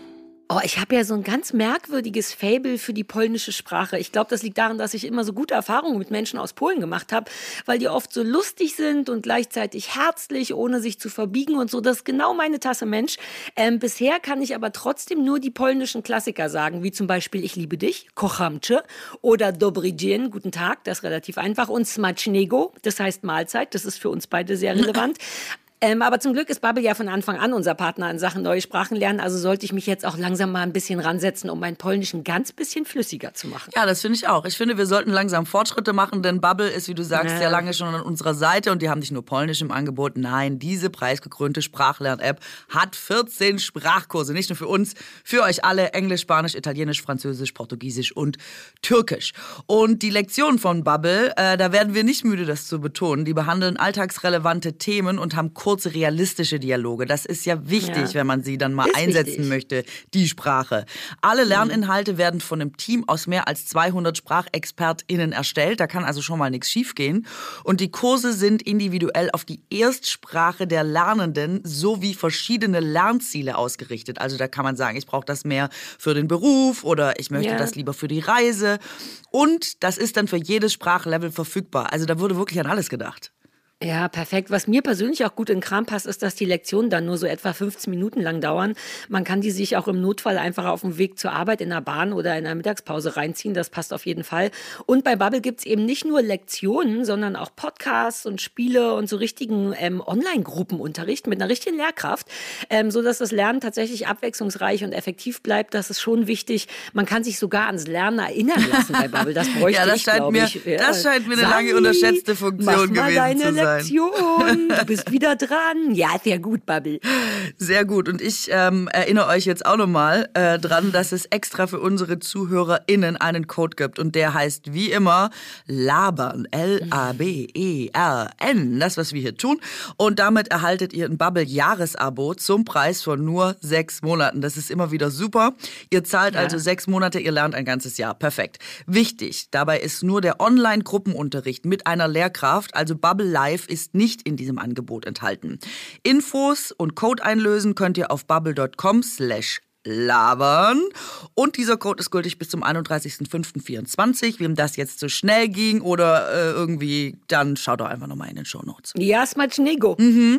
Oh, ich habe ja so ein ganz merkwürdiges Faible für die polnische Sprache. Ich glaube, das liegt daran, dass ich immer so gute Erfahrungen mit Menschen aus Polen gemacht habe, weil die oft so lustig sind und gleichzeitig herzlich, ohne sich zu verbiegen und so. Das ist genau meine Tasse Mensch. Ähm, bisher kann ich aber trotzdem nur die polnischen Klassiker sagen, wie zum Beispiel Ich liebe dich, kocham cię oder Dobry dzień, guten Tag, das ist relativ einfach, und smacznego, das heißt Mahlzeit, das ist für uns beide sehr relevant. Ähm, aber zum Glück ist Babbel ja von Anfang an unser Partner in Sachen neue Sprachen lernen. Also sollte ich mich jetzt auch langsam mal ein bisschen ransetzen, um meinen Polnisch ein ganz bisschen flüssiger zu machen. Ja, das finde ich auch. Ich finde, wir sollten langsam Fortschritte machen, denn Babbel ist, wie du sagst, ja. ja lange schon an unserer Seite und die haben nicht nur Polnisch im Angebot. Nein, diese preisgekrönte Sprachlern-App hat vierzehn Sprachkurse. Nicht nur für uns, für euch alle. Englisch, Spanisch, Italienisch, Französisch, Portugiesisch und Türkisch. Und die Lektionen von Babbel, äh, da werden wir nicht müde, das zu betonen. Die behandeln alltagsrelevante Themen und haben kurze, realistische Dialoge. Das ist ja wichtig, ja. wenn man sie dann mal ist einsetzen wichtig. möchte, die Sprache. Alle Lerninhalte werden von einem Team aus mehr als zweihundert SprachexpertInnen erstellt. Da kann also schon mal nichts schiefgehen. Und die Kurse sind individuell auf die Erstsprache der Lernenden sowie verschiedene Lernziele ausgerichtet. Also da kann man sagen, ich brauche das mehr für den Beruf oder ich möchte ja. das lieber für die Reise. Und das ist dann für jedes Sprachlevel verfügbar. Also da wurde wirklich an alles gedacht. Ja, perfekt. Was mir persönlich auch gut in den Kram passt, ist, dass die Lektionen dann nur so etwa fünfzehn Minuten lang dauern. Man kann die sich auch im Notfall einfach auf dem Weg zur Arbeit in der Bahn oder in der Mittagspause reinziehen. Das passt auf jeden Fall. Und bei Babbel gibt's eben nicht nur Lektionen, sondern auch Podcasts und Spiele und so richtigen ähm, Online-Gruppenunterricht mit einer richtigen Lehrkraft, ähm, sodass das Lernen tatsächlich abwechslungsreich und effektiv bleibt. Das ist schon wichtig. Man kann sich sogar ans Lernen erinnern lassen bei Babbel. Das bräuchte ja, das ich, glaube ich. Ja, das scheint mir eine lange unterschätzte Funktion gewesen zu sein. Lektion. Du bist wieder dran. Ja, sehr gut, Babbel. Sehr gut. Und ich ähm, erinnere euch jetzt auch nochmal äh, dran, dass es extra für unsere ZuhörerInnen einen Code gibt. Und der heißt wie immer Labern. L A B E R N. Das, was wir hier tun. Und damit erhaltet ihr ein Babbel-Jahresabo zum Preis von nur sechs Monaten. Das ist immer wieder super. Ihr zahlt ja. also sechs Monate, ihr lernt ein ganzes Jahr. Perfekt. Wichtig, dabei ist nur der Online-Gruppenunterricht mit einer Lehrkraft, also Babbel Live, ist nicht in diesem Angebot enthalten. Infos und Code einlösen könnt ihr auf babbel.com slash labern. Und dieser Code ist gültig bis zum einunddreißigsten fünften vierundzwanzig. Wem das jetzt zu schnell ging oder äh, irgendwie, dann schaut doch einfach nochmal in den Shownotes. Ja, smacznego. Mhm.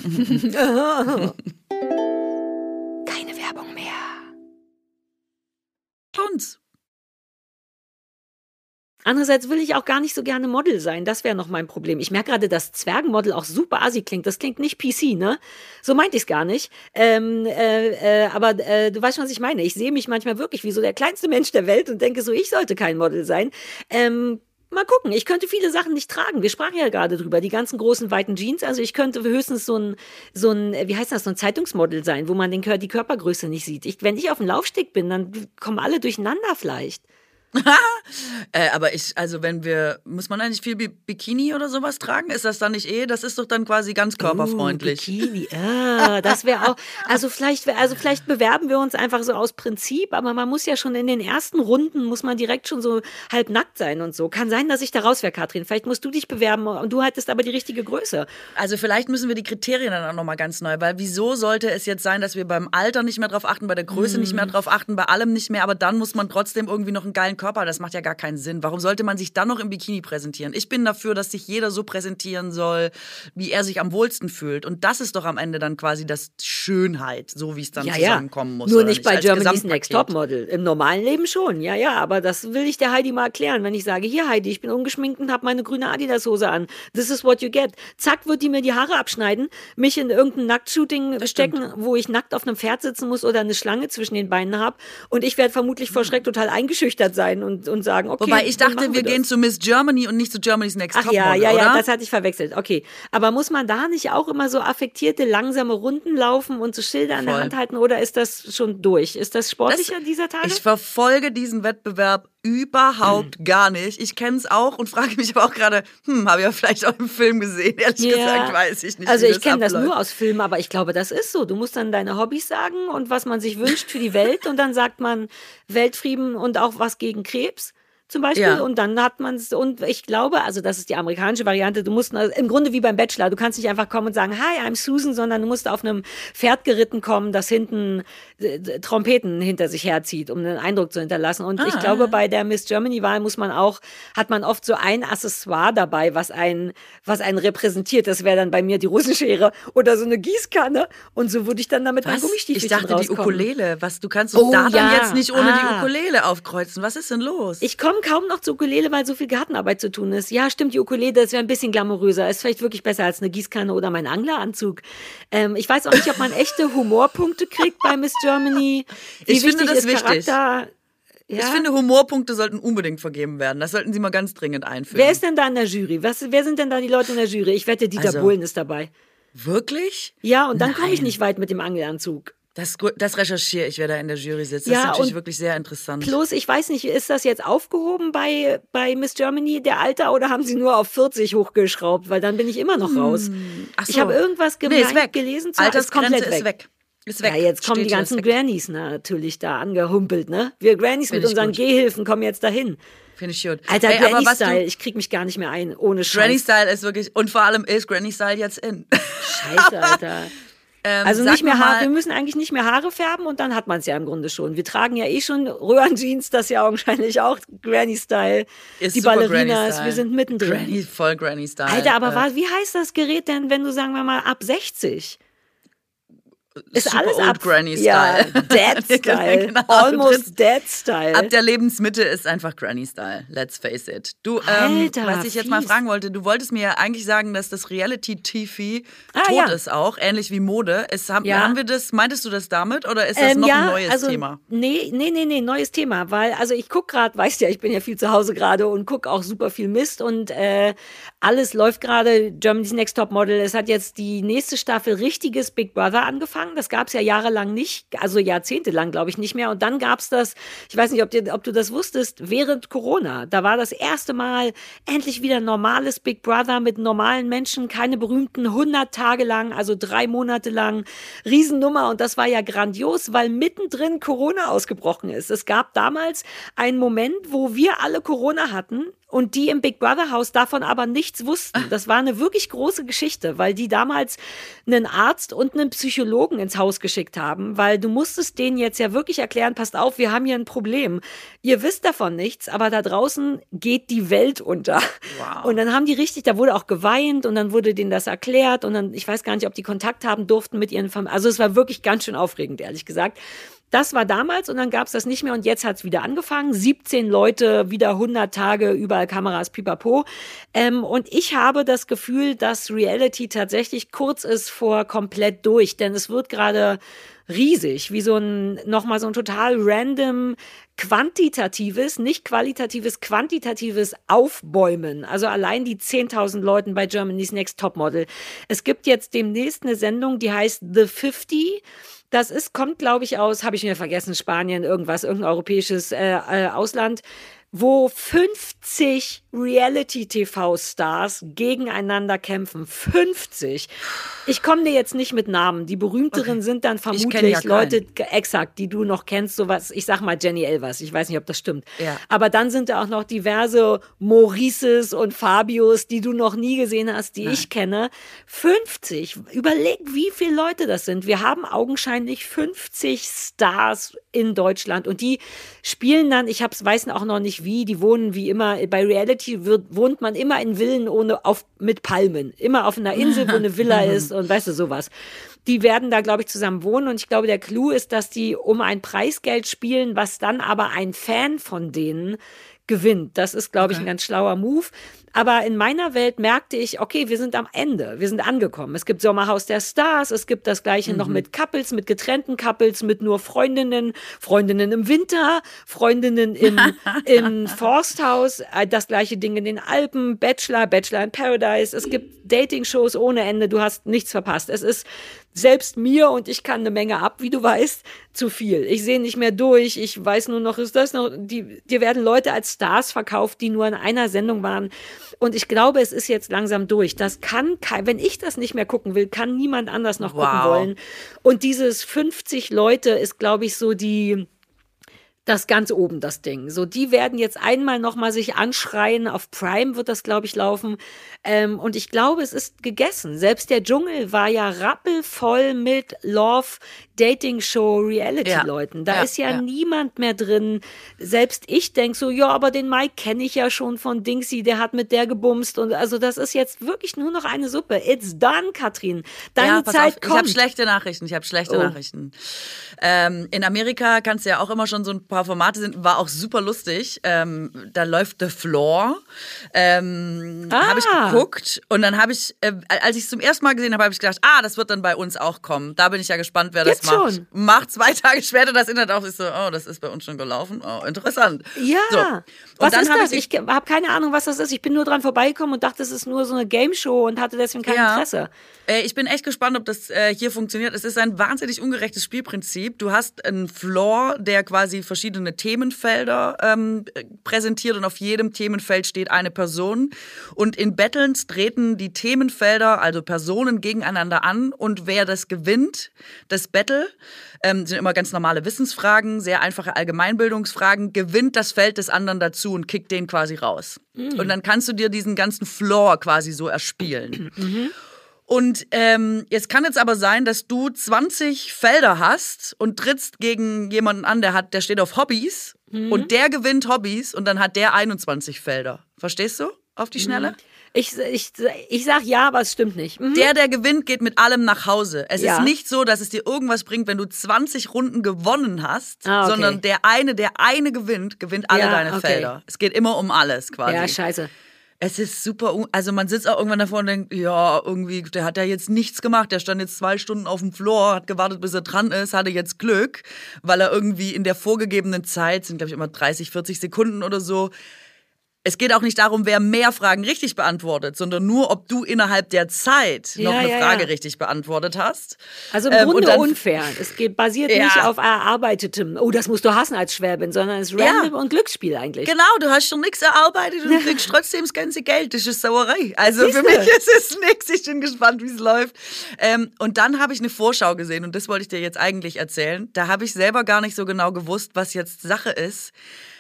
Keine Werbung mehr. Uns. Andererseits will ich auch gar nicht so gerne Model sein. Das wäre noch mein Problem. Ich merke gerade, dass Zwergenmodel auch super assi klingt. Das klingt nicht P C, ne? So meinte ich es gar nicht. Ähm, äh, äh, aber äh, du weißt schon, was ich meine. Ich sehe mich manchmal wirklich wie so der kleinste Mensch der Welt und denke so, ich sollte kein Model sein. Ähm, Mal gucken, ich könnte viele Sachen nicht tragen. Wir sprachen ja gerade drüber, die ganzen großen, weiten Jeans. Also ich könnte höchstens so ein, so ein, wie heißt das, so ein Zeitungsmodel sein, wo man den, die Körpergröße nicht sieht. Ich, wenn ich auf dem Laufsteg bin, dann kommen alle durcheinander vielleicht. äh, aber ich, also wenn wir, muss man eigentlich viel Bikini oder sowas tragen? Ist das dann nicht eh? Das ist doch dann quasi ganz körperfreundlich. Uh, Bikini, ah, das wäre auch, also vielleicht, also vielleicht bewerben wir uns einfach so aus Prinzip, aber man muss ja schon in den ersten Runden, muss man direkt schon so halb nackt sein und so. Kann sein, dass ich da raus wäre, Katrin. Vielleicht musst du dich bewerben und du hattest aber die richtige Größe. Also vielleicht müssen wir die Kriterien dann auch nochmal ganz neu, weil wieso sollte es jetzt sein, dass wir beim Alter nicht mehr drauf achten, bei der Größe mm. nicht mehr drauf achten, bei allem nicht mehr, aber dann muss man trotzdem irgendwie noch einen geilen Körper, das macht ja gar keinen Sinn. Warum sollte man sich dann noch im Bikini präsentieren? Ich bin dafür, dass sich jeder so präsentieren soll, wie er sich am wohlsten fühlt. Und das ist doch am Ende dann quasi das Schönheit, so wie es dann ja, zusammenkommen ja. muss. Nur nicht, nicht bei Germany's Next Topmodel. Im normalen Leben schon, ja, ja. Aber das will ich der Heidi mal erklären, wenn ich sage, hier Heidi, ich bin ungeschminkt und habe meine grüne Adidas-Hose an. This is what you get. Zack, wird die mir die Haare abschneiden, mich in irgendein Nacktshooting stecken, wo ich nackt auf einem Pferd sitzen muss oder eine Schlange zwischen den Beinen habe. Und ich werde vermutlich vor Schreck total eingeschüchtert sein und, und sagen, okay. Wobei ich dachte, wir, wir gehen zu Miss Germany und nicht zu Germany's Next Ach Topmodel, ja, ja, ja, oder? das hatte ich verwechselt. Okay, aber muss man da nicht auch immer so affektierte, langsame Runden laufen und so Schilder in der Hand halten oder ist das schon durch? Ist das sportlicher das, dieser Tage? Ich verfolge diesen Wettbewerb überhaupt mhm. gar nicht. Ich kenne es auch und frage mich aber auch gerade, hm, habe ich ja vielleicht auch im Film gesehen. Ehrlich ja. gesagt weiß ich nicht, Also wie ich kenne das abläuft. nur aus Filmen, aber ich glaube, das ist so. Du musst dann deine Hobbys sagen und was man sich wünscht für die Welt und dann sagt man Weltfrieden und auch was gegen Krebs. zum Beispiel. Ja. Und dann hat man es, und ich glaube, also das ist die amerikanische Variante, du musst, also im Grunde wie beim Bachelor, du kannst nicht einfach kommen und sagen, hi, I'm Susan, sondern du musst auf einem Pferd geritten kommen, das hinten äh, Trompeten hinter sich herzieht, um einen Eindruck zu hinterlassen. Und Ah, ich glaube, bei der Miss Germany-Wahl muss man auch, hat man oft so ein Accessoire dabei, was einen, was einen repräsentiert. Das wäre dann bei mir die Russenschere oder so eine Gießkanne. Und so würde ich dann damit mein Gummistiefelchen Ich dachte, rauskommen. die Ukulele. Was, du kannst doch Oh, da dann ja. jetzt nicht ohne Ah. die Ukulele aufkreuzen. Was ist denn los? Ich komme kaum noch zur Ukulele, weil so viel Gartenarbeit zu tun ist. Ja, stimmt, die Ukulele, das wäre ein bisschen glamouröser. Ist vielleicht wirklich besser als eine Gießkanne oder mein Angleranzug. Ähm, ich weiß auch nicht, ob man echte Humorpunkte kriegt bei Miss Germany. Wie Ich finde wichtig das ist wichtig. Charakter? Ja? Ich finde, Humorpunkte sollten unbedingt vergeben werden. Das sollten sie mal ganz dringend einführen. Wer ist denn da in der Jury? Was, wer sind denn da die Leute in der Jury? Ich wette, Dieter Also- Bohlen ist dabei. Wirklich? Ja, und dann komme ich Nein. nicht weit mit dem Angleranzug. Das, das recherchiere ich, wer da in der Jury sitzt. Das Ja, ist natürlich und wirklich sehr interessant. Plus, ich weiß nicht, ist das jetzt aufgehoben bei, bei Miss Germany, der Alter, oder haben sie nur auf vierzig hochgeschraubt? Weil dann bin ich immer noch raus. Ach so. Ich habe irgendwas Nee, ist gemeint, weg. gelesen, zwar ist Altersgrenze komplett ist weg. Ist weg. Ja, jetzt kommen Steht die hier, ganzen ist weg. Grannies natürlich da angehumpelt, ne? Wir Grannies Find mit ich unseren gut. Gehhilfen kommen jetzt dahin. Finde ich gut. Alter, Ey, aber was Granny-Style, du, ich krieg mich gar nicht mehr ein, ohne Granny Scheiß. Style ist wirklich, und vor allem ist Granny Style jetzt in. Scheiße, Alter. ähm, Also sag nicht mehr mir Haare, mal, wir müssen eigentlich nicht mehr Haare färben und dann hat man es ja im Grunde schon. Wir tragen ja eh schon Röhrenjeans, das ja augenscheinlich auch Granny-Style. ist Die super Ballerinas, Granny-Style. wir sind mittendrin. Granny, voll Granny Style. Alter, aber Äh, was, wie heißt das Gerät denn, wenn du, sagen wir mal, ab sechzig? Ist super alles old ab. Granny Ja, Style. Dead Style. Genau, du Almost Dead Style. Ab der Lebensmitte ist einfach Granny Style. Let's face it. Du, ähm, Alter, was ich jetzt mal fies. fragen wollte, du wolltest mir ja eigentlich sagen, dass das Reality-T V Ah, tot ja. ist auch, ähnlich wie Mode. Ist, haben, Ja. haben wir das, meintest du das damit oder ist das Ähm, noch ja, ein neues also, Thema? Nee, nee, nee, nee, neues Thema, weil, also ich guck gerade, weißt ja, ich bin ja viel zu Hause gerade und guck auch super viel Mist und äh, alles läuft gerade, Germany's Next Top Model, es hat jetzt die nächste Staffel richtiges Big Brother angefangen, das gab es ja jahrelang nicht, also jahrzehntelang glaube ich nicht mehr und dann gab es das, ich weiß nicht, ob, dir, ob du das wusstest, während Corona, da war das erste Mal endlich wieder normales Big Brother mit normalen Menschen, keine berühmten hundert Tage lang, also drei Monate lang, Riesennummer und das war ja grandios, weil mittendrin Corona ausgebrochen ist. Es gab damals einen Moment, wo wir alle Corona hatten und die im Big Brother Haus davon aber nichts wussten. Das war eine wirklich große Geschichte, weil die damals einen Arzt und einen Psychologen ins Haus geschickt haben, weil du musstest denen jetzt ja wirklich erklären, passt auf, wir haben hier ein Problem. Ihr wisst davon nichts, aber da draußen geht die Welt unter. Wow. Und dann haben die richtig, da wurde auch geweint und dann wurde denen das erklärt und dann, ich weiß gar nicht, ob die Kontakt haben durften mit ihren Familien. Also es war wirklich ganz schön aufregend, ehrlich gesagt. Das war damals und dann gab es das nicht mehr und jetzt hat es wieder angefangen. siebzehn Leute, wieder hundert Tage, überall Kameras, pipapo. Ähm, und ich habe das Gefühl, dass Reality tatsächlich kurz ist vor komplett durch, denn es wird gerade riesig, wie so ein, nochmal so ein total random quantitatives, nicht qualitatives, quantitatives Aufbäumen. Also allein die zehntausend Leuten bei Germany's Next Topmodel. Es gibt jetzt demnächst eine Sendung, die heißt The fifty. Das ist, kommt, glaube ich, aus, habe ich mir vergessen, Spanien, irgendwas, irgendein europäisches äh, äh, Ausland, wo fünfzig Reality-T V-Stars gegeneinander kämpfen. fünfzig. Ich komme dir jetzt nicht mit Namen. Die berühmteren Okay. sind dann Ich kenn vermutlich ja keinen. Leute, ge- exakt, die du noch kennst, sowas, ich sag mal Jenny Elvers, ich weiß nicht, ob das stimmt. Ja. Aber dann sind da auch noch diverse Maurices und Fabios, die du noch nie gesehen hast, die ich kenne. fünfzig. Überleg, wie viele Leute das sind. Wir haben augenscheinlich fünfzig Stars in Deutschland und die spielen dann, ich hab's, weiß auch noch nicht wie, die wohnen wie immer, bei Reality wird, wohnt man immer in Villen ohne, auf, mit Palmen. Immer auf einer Insel, wo eine Villa ist und weißt du, sowas. Die werden da, glaube ich, zusammen wohnen und ich glaube, der Clou ist, dass die um ein Preisgeld spielen, was dann aber ein Fan von denen gewinnt. Das ist, glaube ich, ein ganz schlauer Move. Aber in meiner Welt merkte ich, okay, wir sind am Ende, wir sind angekommen. Es gibt Sommerhaus der Stars, es gibt das Gleiche noch mit Couples, mit getrennten Couples, mit nur Freundinnen, Freundinnen im Winter, Freundinnen im, im Forsthaus, äh, das gleiche Ding in den Alpen, Bachelor, Bachelor in Paradise. Es gibt Dating-Shows ohne Ende, du hast nichts verpasst. Es ist selbst mir, und ich kann eine Menge ab, wie du weißt, zu viel. Ich sehe nicht mehr durch, ich weiß nur noch, ist das noch, die, dir werden Leute als Stars verkauft, die nur in einer Sendung waren. Und ich glaube, es ist jetzt langsam durch. Das kann, kein, wenn ich das nicht mehr gucken will, kann niemand anders noch Wow. gucken wollen. Und dieses fünfzig Leute ist, glaube ich, so die, Das ganz oben, das Ding. So, die werden jetzt einmal nochmal sich anschreien. Auf Prime wird das, glaube ich, laufen. Ähm, und ich glaube, es ist gegessen. Selbst der Dschungel war ja rappelvoll mit Love, Dating-Show, Reality-Leuten. Da Ja, ist ja, ja. niemand mehr drin. Selbst ich denke so, ja, aber den Mike kenne ich ja schon von Dingsy, der hat mit der gebumst. Und also das ist jetzt wirklich nur noch eine Suppe. It's done, Katrin. Deine Ja, pass Zeit auf, kommt. ich habe schlechte Nachrichten, ich habe schlechte Oh. Nachrichten. Ähm, in Amerika kannst du ja auch immer schon so ein paar Formate sind, war auch super lustig. Ähm, da läuft The Floor. Ähm, Ah. Habe ich geguckt und dann habe ich, äh, als ich es zum ersten Mal gesehen habe, habe ich gedacht, ah, das wird dann bei uns auch kommen. Da bin ich ja gespannt, wer Jetzt das macht. schon? Macht zwei Tage später das Internet auf. Ich so, oh, das ist bei uns schon gelaufen. Oh, interessant. Ja, So. Und was dann ist hab das? Ich, Ich habe keine Ahnung, was das ist. Ich bin nur dran vorbeigekommen und dachte, es ist nur so eine Game-Show und hatte deswegen kein Ja. Interesse. Äh, ich bin echt gespannt, ob das äh, hier funktioniert. Es ist ein wahnsinnig ungerechtes Spielprinzip. Du hast einen Floor, der quasi verschiedene Themenfelder ähm, präsentiert und auf jedem Themenfeld steht eine Person. Und in Battles treten die Themenfelder, also Personen, gegeneinander an. Und wer das gewinnt, das Battle, ähm, sind immer ganz normale Wissensfragen, sehr einfache Allgemeinbildungsfragen, gewinnt das Feld des anderen dazu und kickt den quasi raus. Mhm. Und dann kannst du dir diesen ganzen Floor quasi so erspielen. Mhm. Und ähm, jetzt kann es aber sein, dass du zwanzig Felder hast und trittst gegen jemanden an, der hat, der steht auf Hobbys mhm. und der gewinnt Hobbys und dann hat der einundzwanzig Felder. Verstehst du? Auf die Schnelle? Mhm. Ich, ich, ich sag ja, aber es stimmt nicht. Mhm. Der, der gewinnt, geht mit allem nach Hause. Es Ja. ist nicht so, dass es dir irgendwas bringt, wenn du zwanzig Runden gewonnen hast, Ah, okay. sondern der eine, der eine gewinnt, gewinnt alle Ja, deine okay. Felder. Es geht immer um alles quasi. Ja, scheiße. Es ist super, un- also man sitzt auch irgendwann davor und denkt, ja, irgendwie, der hat ja jetzt nichts gemacht, der stand jetzt zwei Stunden auf dem Floor, hat gewartet, bis er dran ist, hatte jetzt Glück, weil er irgendwie in der vorgegebenen Zeit, sind glaube ich immer dreißig, vierzig Sekunden oder so, es geht auch nicht darum, wer mehr Fragen richtig beantwortet, sondern nur, ob du innerhalb der Zeit Ja, noch eine ja, Frage ja. richtig beantwortet hast. Also im Ähm, und Grunde dann- unfair. Es geht, basiert Ja. nicht auf erarbeitetem, oh, das musst du hassen als Schwäbin, sondern es ist random Ja. und Glücksspiel eigentlich. Genau, du hast schon nichts erarbeitet und kriegst trotzdem das ganze Geld. Das ist Sauerei. Also Siehste? für mich ist es nichts. Ich bin gespannt, wie es läuft. Ähm, und dann habe ich eine Vorschau gesehen und das wollte ich dir jetzt eigentlich erzählen. Da habe ich selber gar nicht so genau gewusst, was jetzt Sache ist.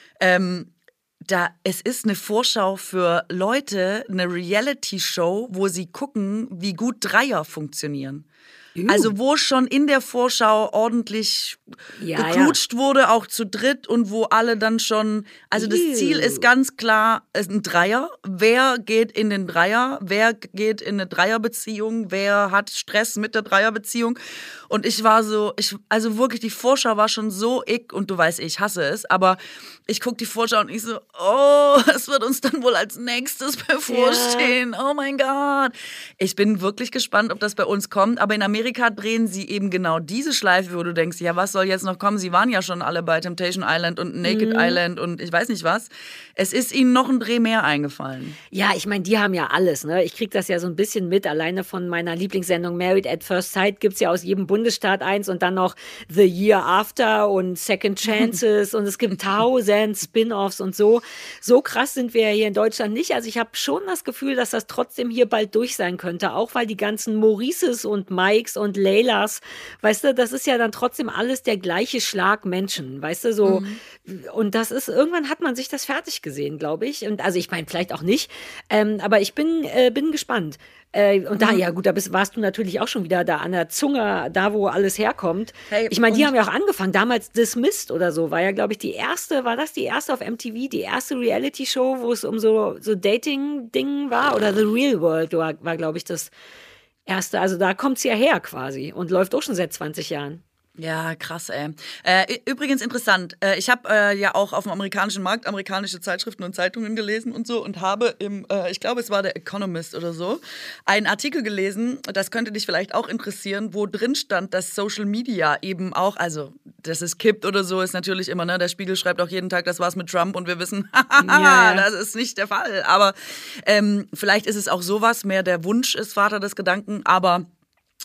Ähm, da, es ist eine Vorschau für Leute, eine Reality-Show, wo sie gucken, wie gut Dreier funktionieren. Uh. Also wo schon in der Vorschau ordentlich Ja, geklutscht wurde, auch zu dritt und wo alle dann schon, also das Ew. Ziel ist ganz klar, ist ein Dreier. Wer geht in den Dreier? Wer geht in eine Dreierbeziehung? Wer hat Stress mit der Dreierbeziehung? Und ich war so, ich, also wirklich, die Vorschau war schon so ick und du weißt, ich hasse es, aber ich gucke die Vorschau und ich so, oh, es wird uns dann wohl als nächstes bevorstehen. Oh mein Gott. Ich bin wirklich gespannt, ob das bei uns kommt, aber in Amerika drehen sie eben genau diese Schleife, wo du denkst, ja, was soll jetzt noch kommen? Sie waren ja schon alle bei Temptation Island und Naked Mhm. Island und ich weiß nicht was. Es ist ihnen noch ein Dreh mehr eingefallen. Ja, ich meine, die haben ja alles. Ne? Ich kriege das ja so ein bisschen mit. Alleine von meiner Lieblingssendung Married at First Sight gibt es ja aus jedem Bundesstaat eins und dann noch The Year After und Second Chances und es gibt tausend Spin-Offs und so. So krass sind wir ja hier in Deutschland nicht. Also ich habe schon das Gefühl, dass das trotzdem hier bald durch sein könnte. Auch weil die ganzen Maurices und Mikes und Leylas, weißt du, das ist ja dann trotzdem alles der gleiche Schlag Menschen. Weißt du, so. Mhm. Und das ist, irgendwann hat man sich das fertig gesehen, glaube ich. Und also ich meine, vielleicht auch nicht. Ähm, aber ich bin, äh, bin gespannt. Äh, und da, ja gut, da bist, warst du natürlich auch schon wieder da an der Zunge, da wo alles herkommt. Hey, ich meine, die haben ja auch angefangen, damals Dismissed oder so, war ja, glaube ich, die erste, war das die erste auf M T V, die erste Reality-Show, wo es um so, so Dating-Ding war? Oder The Real World war, war glaube ich, das erste. Also da kommt es ja her quasi und läuft auch schon seit zwanzig Jahren. Ja, krass, ey. Äh, übrigens interessant, äh, ich habe äh, ja auch auf dem amerikanischen Markt amerikanische Zeitschriften und Zeitungen gelesen und so und habe im, äh, ich glaube, es war der Economist oder so, einen Artikel gelesen, das könnte dich vielleicht auch interessieren, wo drin stand, dass Social Media eben auch, also, dass es kippt oder so, ist natürlich immer, ne, der Spiegel schreibt auch jeden Tag, das war's mit Trump und wir wissen, ja, ja. das ist nicht der Fall, aber ähm, vielleicht ist es auch sowas, mehr der Wunsch ist Vater des Gedanken, aber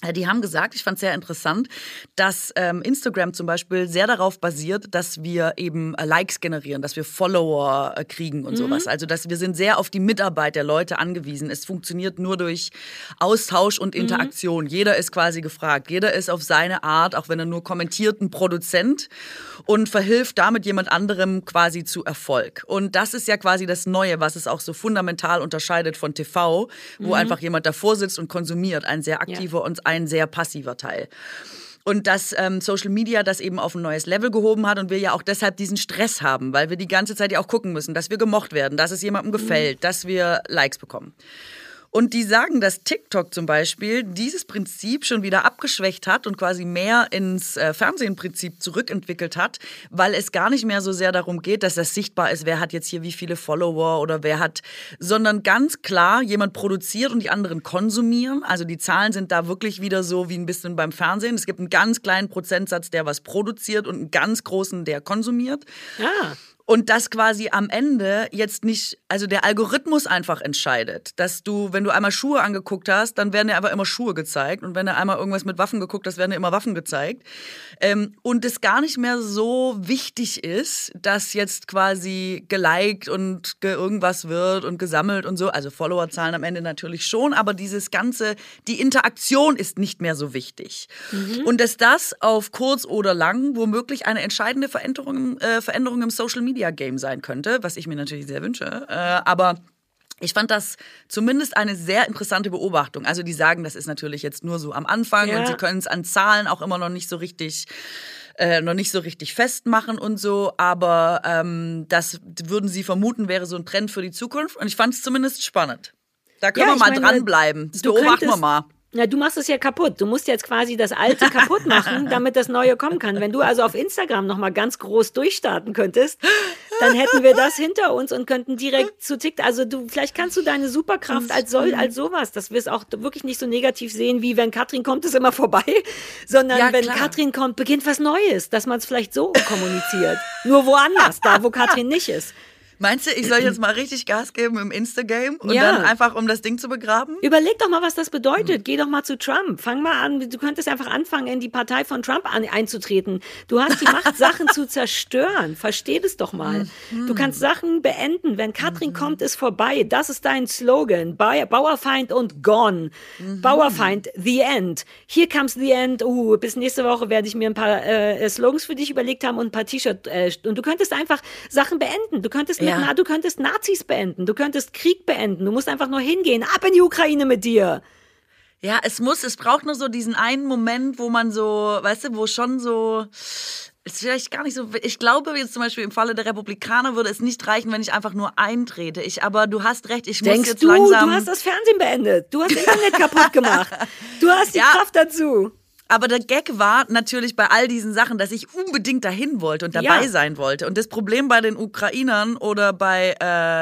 Die haben gesagt, ich fand es sehr interessant, dass ähm, Instagram zum Beispiel sehr darauf basiert, dass wir eben äh, Likes generieren, dass wir Follower äh, kriegen und mhm. sowas. Also dass wir sind sehr auf die Mitarbeit der Leute angewiesen. Es funktioniert nur durch Austausch und Interaktion. Mhm. Jeder ist quasi gefragt. Jeder ist auf seine Art, auch wenn er nur kommentiert, ein Produzent und verhilft damit jemand anderem quasi zu Erfolg. Und das ist ja quasi das Neue, was es auch so fundamental unterscheidet von T V, wo mhm. einfach jemand davor sitzt und konsumiert, ein sehr aktiver ja. und ein sehr passiver Teil. Und dass ähm, Social Media das eben auf ein neues Level gehoben hat und wir ja auch deshalb diesen Stress haben, weil wir die ganze Zeit ja auch gucken müssen, dass wir gemocht werden, dass es jemandem gefällt, mhm. dass wir Likes bekommen. Und die sagen, dass TikTok zum Beispiel dieses Prinzip schon wieder abgeschwächt hat und quasi mehr ins äh, Fernsehenprinzip zurückentwickelt hat, weil es gar nicht mehr so sehr darum geht, dass das sichtbar ist, wer hat jetzt hier wie viele Follower oder wer hat, sondern ganz klar, jemand produziert und die anderen konsumieren. Also die Zahlen sind da wirklich wieder so wie ein bisschen beim Fernsehen. Es gibt einen ganz kleinen Prozentsatz, der was produziert und einen ganz großen, der konsumiert. Ja. Und das quasi am Ende jetzt nicht, also der Algorithmus einfach entscheidet, dass du, wenn du einmal Schuhe angeguckt hast, dann werden dir einfach immer Schuhe gezeigt. Und wenn du einmal irgendwas mit Waffen geguckt hast, werden dir immer Waffen gezeigt. Ähm, und es gar nicht mehr so wichtig ist, dass jetzt quasi geliked und ge irgendwas wird und gesammelt und so. Also Followerzahlen am Ende natürlich schon, aber dieses Ganze, die Interaktion ist nicht mehr so wichtig. Mhm. Und dass das auf kurz oder lang womöglich eine entscheidende Veränderung, äh, Veränderung im Social Media Game sein könnte, was ich mir natürlich sehr wünsche. Äh, aber ich fand das zumindest eine sehr interessante Beobachtung. Also die sagen, das ist natürlich jetzt nur so am Anfang ja. und sie können es an Zahlen auch immer noch nicht so richtig äh, noch nicht so richtig festmachen und so. Aber ähm, das würden sie vermuten, wäre so ein Trend für die Zukunft. Und ich fand es zumindest spannend. Da können ja, wir mal meine, dranbleiben. Das beobachten wir mal. Na, du machst es ja kaputt. Du musst jetzt quasi das Alte kaputt machen, damit das Neue kommen kann. Wenn du also auf Instagram nochmal ganz groß durchstarten könntest, dann hätten wir das hinter uns und könnten direkt zu TikTok. Also du, vielleicht kannst du deine Superkraft als soll, als sowas, dass wir es auch wirklich nicht so negativ sehen, wie wenn Katrin kommt, ist immer vorbei, sondern ja, wenn Katrin kommt, beginnt was Neues, dass man es vielleicht so kommuniziert. Nur woanders, da wo Katrin nicht ist. Meinst du, ich soll jetzt mal richtig Gas geben im Insta-Game und ja. dann einfach, um das Ding zu begraben? Überleg doch mal, was das bedeutet. Hm. Geh doch mal zu Trump. Fang mal an, du könntest einfach anfangen, in die Partei von Trump an, einzutreten. Du hast die Macht, Sachen zu zerstören. Versteh das doch mal. Hm. Du kannst Sachen beenden. Wenn Katrin hm. kommt, ist vorbei. Das ist dein Slogan. Bauerfeind und gone. Hm. Bauerfeind, the end. Here comes the end. Uh, bis nächste Woche werde ich mir ein paar äh, Slogans für dich überlegt haben und ein paar T-Shirts. Äh, und du könntest einfach Sachen beenden. Du könntest ja. Na, du könntest Nazis beenden, du könntest Krieg beenden, du musst einfach nur hingehen, ab in die Ukraine mit dir. Ja, es muss, es braucht nur so diesen einen Moment, wo man so, weißt du, wo schon so, ist vielleicht gar nicht so, ich glaube jetzt zum Beispiel im Falle der Republikaner würde es nicht reichen, wenn ich einfach nur eintrete. Ich, aber du hast recht, ich Denkst muss jetzt du, langsam... du hast das Fernsehen beendet, du hast Internet kaputt gemacht, du hast die ja. Kraft dazu. Aber der Gag war natürlich bei all diesen Sachen, dass ich unbedingt dahin wollte und dabei ja. sein wollte. Und das Problem bei den Ukrainern oder bei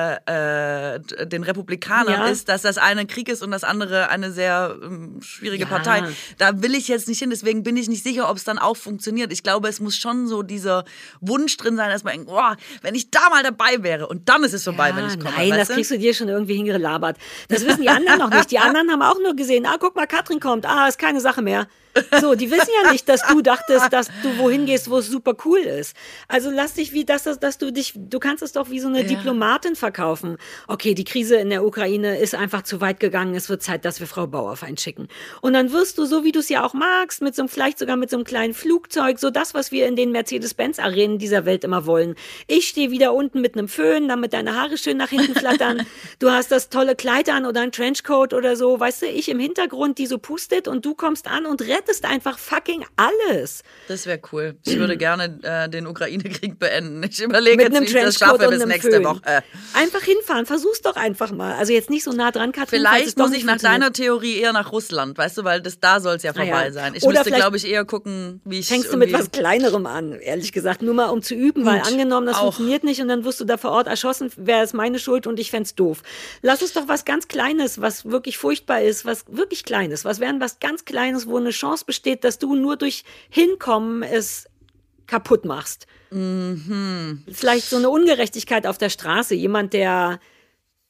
äh, äh, den Republikanern ja. ist, dass das eine ein Krieg ist und das andere eine sehr ähm, schwierige ja. Partei. Da will ich jetzt nicht hin, deswegen bin ich nicht sicher, ob es dann auch funktioniert. Ich glaube, es muss schon so dieser Wunsch drin sein, dass man denkt, oh, wenn ich da mal dabei wäre und dann ist es vorbei, ja, wenn ich komme. Nein, das kriegst du dir schon irgendwie hingelabert. Das wissen die anderen noch nicht. Die anderen haben auch nur gesehen, ah, guck mal, Katrin kommt, ah, ist keine Sache mehr. So, die wissen ja nicht, dass du dachtest, dass du wohin gehst, wo es super cool ist. Also lass dich wie, dass, dass du dich, du kannst es doch wie so eine ja. Diplomatin verkaufen. Okay, die Krise in der Ukraine ist einfach zu weit gegangen, es wird Zeit, dass wir Frau Bauerfeind schicken. Und dann wirst du, so wie du es ja auch magst, mit so einem, vielleicht sogar mit so einem kleinen Flugzeug, so das, was wir in den Mercedes-Benz-Arenen dieser Welt immer wollen. Ich stehe wieder unten mit einem Föhn, damit deine Haare schön nach hinten flattern. Du hast das tolle Kleid an oder ein Trenchcoat oder so, weißt du, ich im Hintergrund, die so pustet und du kommst an und rettest einfach fucking alles. Das wäre cool. Ich würde gerne äh, den Ukraine-Krieg beenden. Ich überlege jetzt, wie ich das schaffe bis nächste Föhn. Woche. Einfach hinfahren, versuch's doch einfach mal. Also jetzt nicht so nah dran, Katrin. Vielleicht muss ich nach deiner Theorie eher nach Russland, weißt du, weil das da soll es ja vorbei ah, ja. sein. Ich Oder müsste, glaube ich, eher gucken, wie ich fängst du mit was Kleinerem an, ehrlich gesagt, nur mal um zu üben, Gut. weil angenommen, das Auch. funktioniert nicht und dann wirst du da vor Ort erschossen, wäre es meine Schuld und ich fänd's doof. Lass uns doch was ganz Kleines, was wirklich furchtbar ist, was wirklich Kleines, was wäre was ganz Kleines, wo eine Chance besteht, dass du nur durch Hinkommen es kaputt machst. Mhm. Vielleicht so eine Ungerechtigkeit auf der Straße. Jemand, der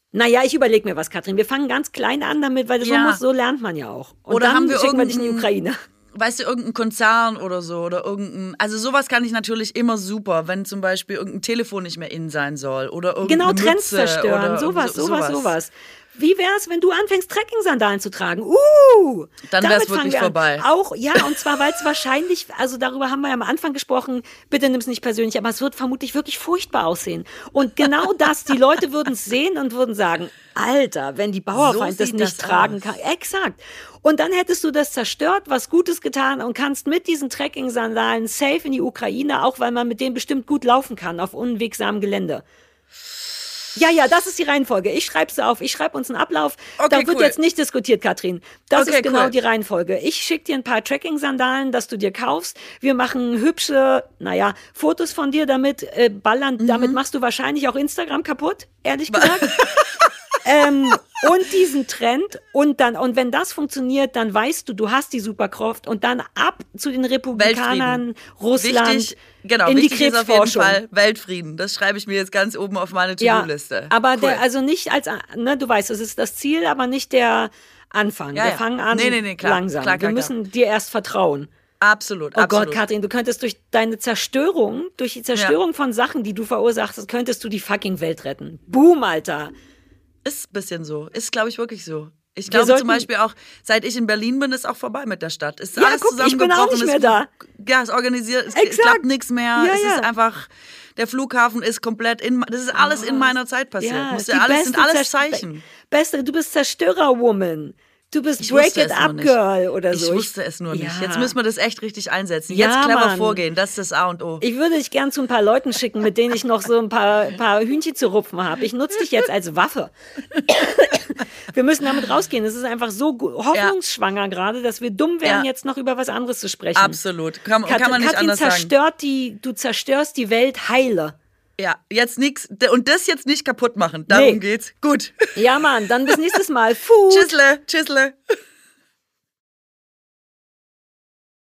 Naja, ich überlege mir was, Katrin. Wir fangen ganz klein an damit, weil so, Ja. muss, so lernt man ja auch. Und Oder dann haben wir schicken wir dich in die irgendein- Ukraine. Weißt du, irgendein Konzern oder so oder irgendein, also sowas kann ich natürlich immer super, wenn zum Beispiel irgendein Telefon nicht mehr in sein soll oder irgendeine Genau, Trends Mütze zerstören, oder sowas, so- sowas, sowas. Wie wär's, wenn du anfängst, Trekking-Sandalen zu tragen? Uh! Dann damit wär's fangen wirklich wir an. vorbei. Auch, ja, und zwar, weil es wahrscheinlich, also darüber haben wir ja am Anfang gesprochen, bitte nimm's nicht persönlich, aber es wird vermutlich wirklich furchtbar aussehen. Und genau das, die Leute würden es sehen und würden sagen, Alter, wenn die Bauerfeind So das sieht nicht das tragen aus. kann. Exakt. Und dann hättest du das zerstört, was Gutes getan und kannst mit diesen Trekking-Sandalen safe in die Ukraine, auch weil man mit denen bestimmt gut laufen kann auf unwegsamem Gelände. Ja, ja, das ist die Reihenfolge. Ich schreibe sie auf. Ich schreibe uns einen Ablauf. Okay, da wird cool. jetzt nicht diskutiert, Katrin. Das Okay, ist genau cool. die Reihenfolge. Ich schicke dir ein paar Trekking-Sandalen, dass du dir kaufst. Wir machen hübsche, naja, Fotos von dir damit, äh, ballern. Mhm. Damit machst du wahrscheinlich auch Instagram kaputt, ehrlich gesagt. ähm, und diesen Trend und dann, und wenn das funktioniert, dann weißt du, du hast die Superkraft und dann ab zu den Republikanern, Russland, Wichtig, genau, in die wichtig ist auf jeden Krebsforschung. Fall Weltfrieden. Das schreibe ich mir jetzt ganz oben auf meine Ja, To-Do-Liste. aber Cool. der, also nicht als, ne, du weißt, es ist das Ziel, aber nicht der Anfang. Ja, Wir ja. fangen an Nee, nee, nee, klar, langsam. klar, klar, Wir müssen dir erst vertrauen. Absolut, Oh absolut. Gott, Katrin, du könntest durch deine Zerstörung, durch die Zerstörung von Sachen, die du verursachst, könntest du die fucking Welt retten. Boom, Alter. Ist ein bisschen so. Ist, glaube ich, wirklich so. Ich Wir glaube sollten- zum Beispiel auch, seit ich in Berlin bin, ist auch vorbei mit der Stadt. Ist Ja, alles guck, ich bin auch zusammengebrochen. nicht mehr es, da. Ja, es organisiert, es, es Exakt. klappt nichts mehr. Ja, es ja. ist einfach, der Flughafen ist komplett in, das ist alles in meiner Zeit passiert. Ja, Musst die du alles, sind beste alles Zerst- Zeichen. Beste, du bist Zerstörerwoman. Du bist Ich Break wusste It es nur Up nicht. Girl oder Ich so. wusste es nur nicht. Ja. Jetzt müssen wir das echt richtig einsetzen. Ja, Jetzt clever Mann. vorgehen, das ist das A und O. Ich würde dich gern zu ein paar Leuten schicken, mit denen ich noch so ein paar, ein paar Hühnchen zu rupfen habe. Ich nutze dich jetzt als Waffe. Wir müssen damit rausgehen. Es ist einfach so gu- hoffnungsschwanger gerade, dass wir dumm wären, Ja. jetzt noch über was anderes zu sprechen. Absolut. Kann, Kat kann man nicht Katrin anders sagen. zerstört die, du zerstörst die Welt heile. Ja, jetzt nix. Und das jetzt nicht kaputt machen. Darum Nee. geht's. Gut. Ja, Mann, dann bis nächstes Mal. Fuh. Tschüssle. Tschüssle.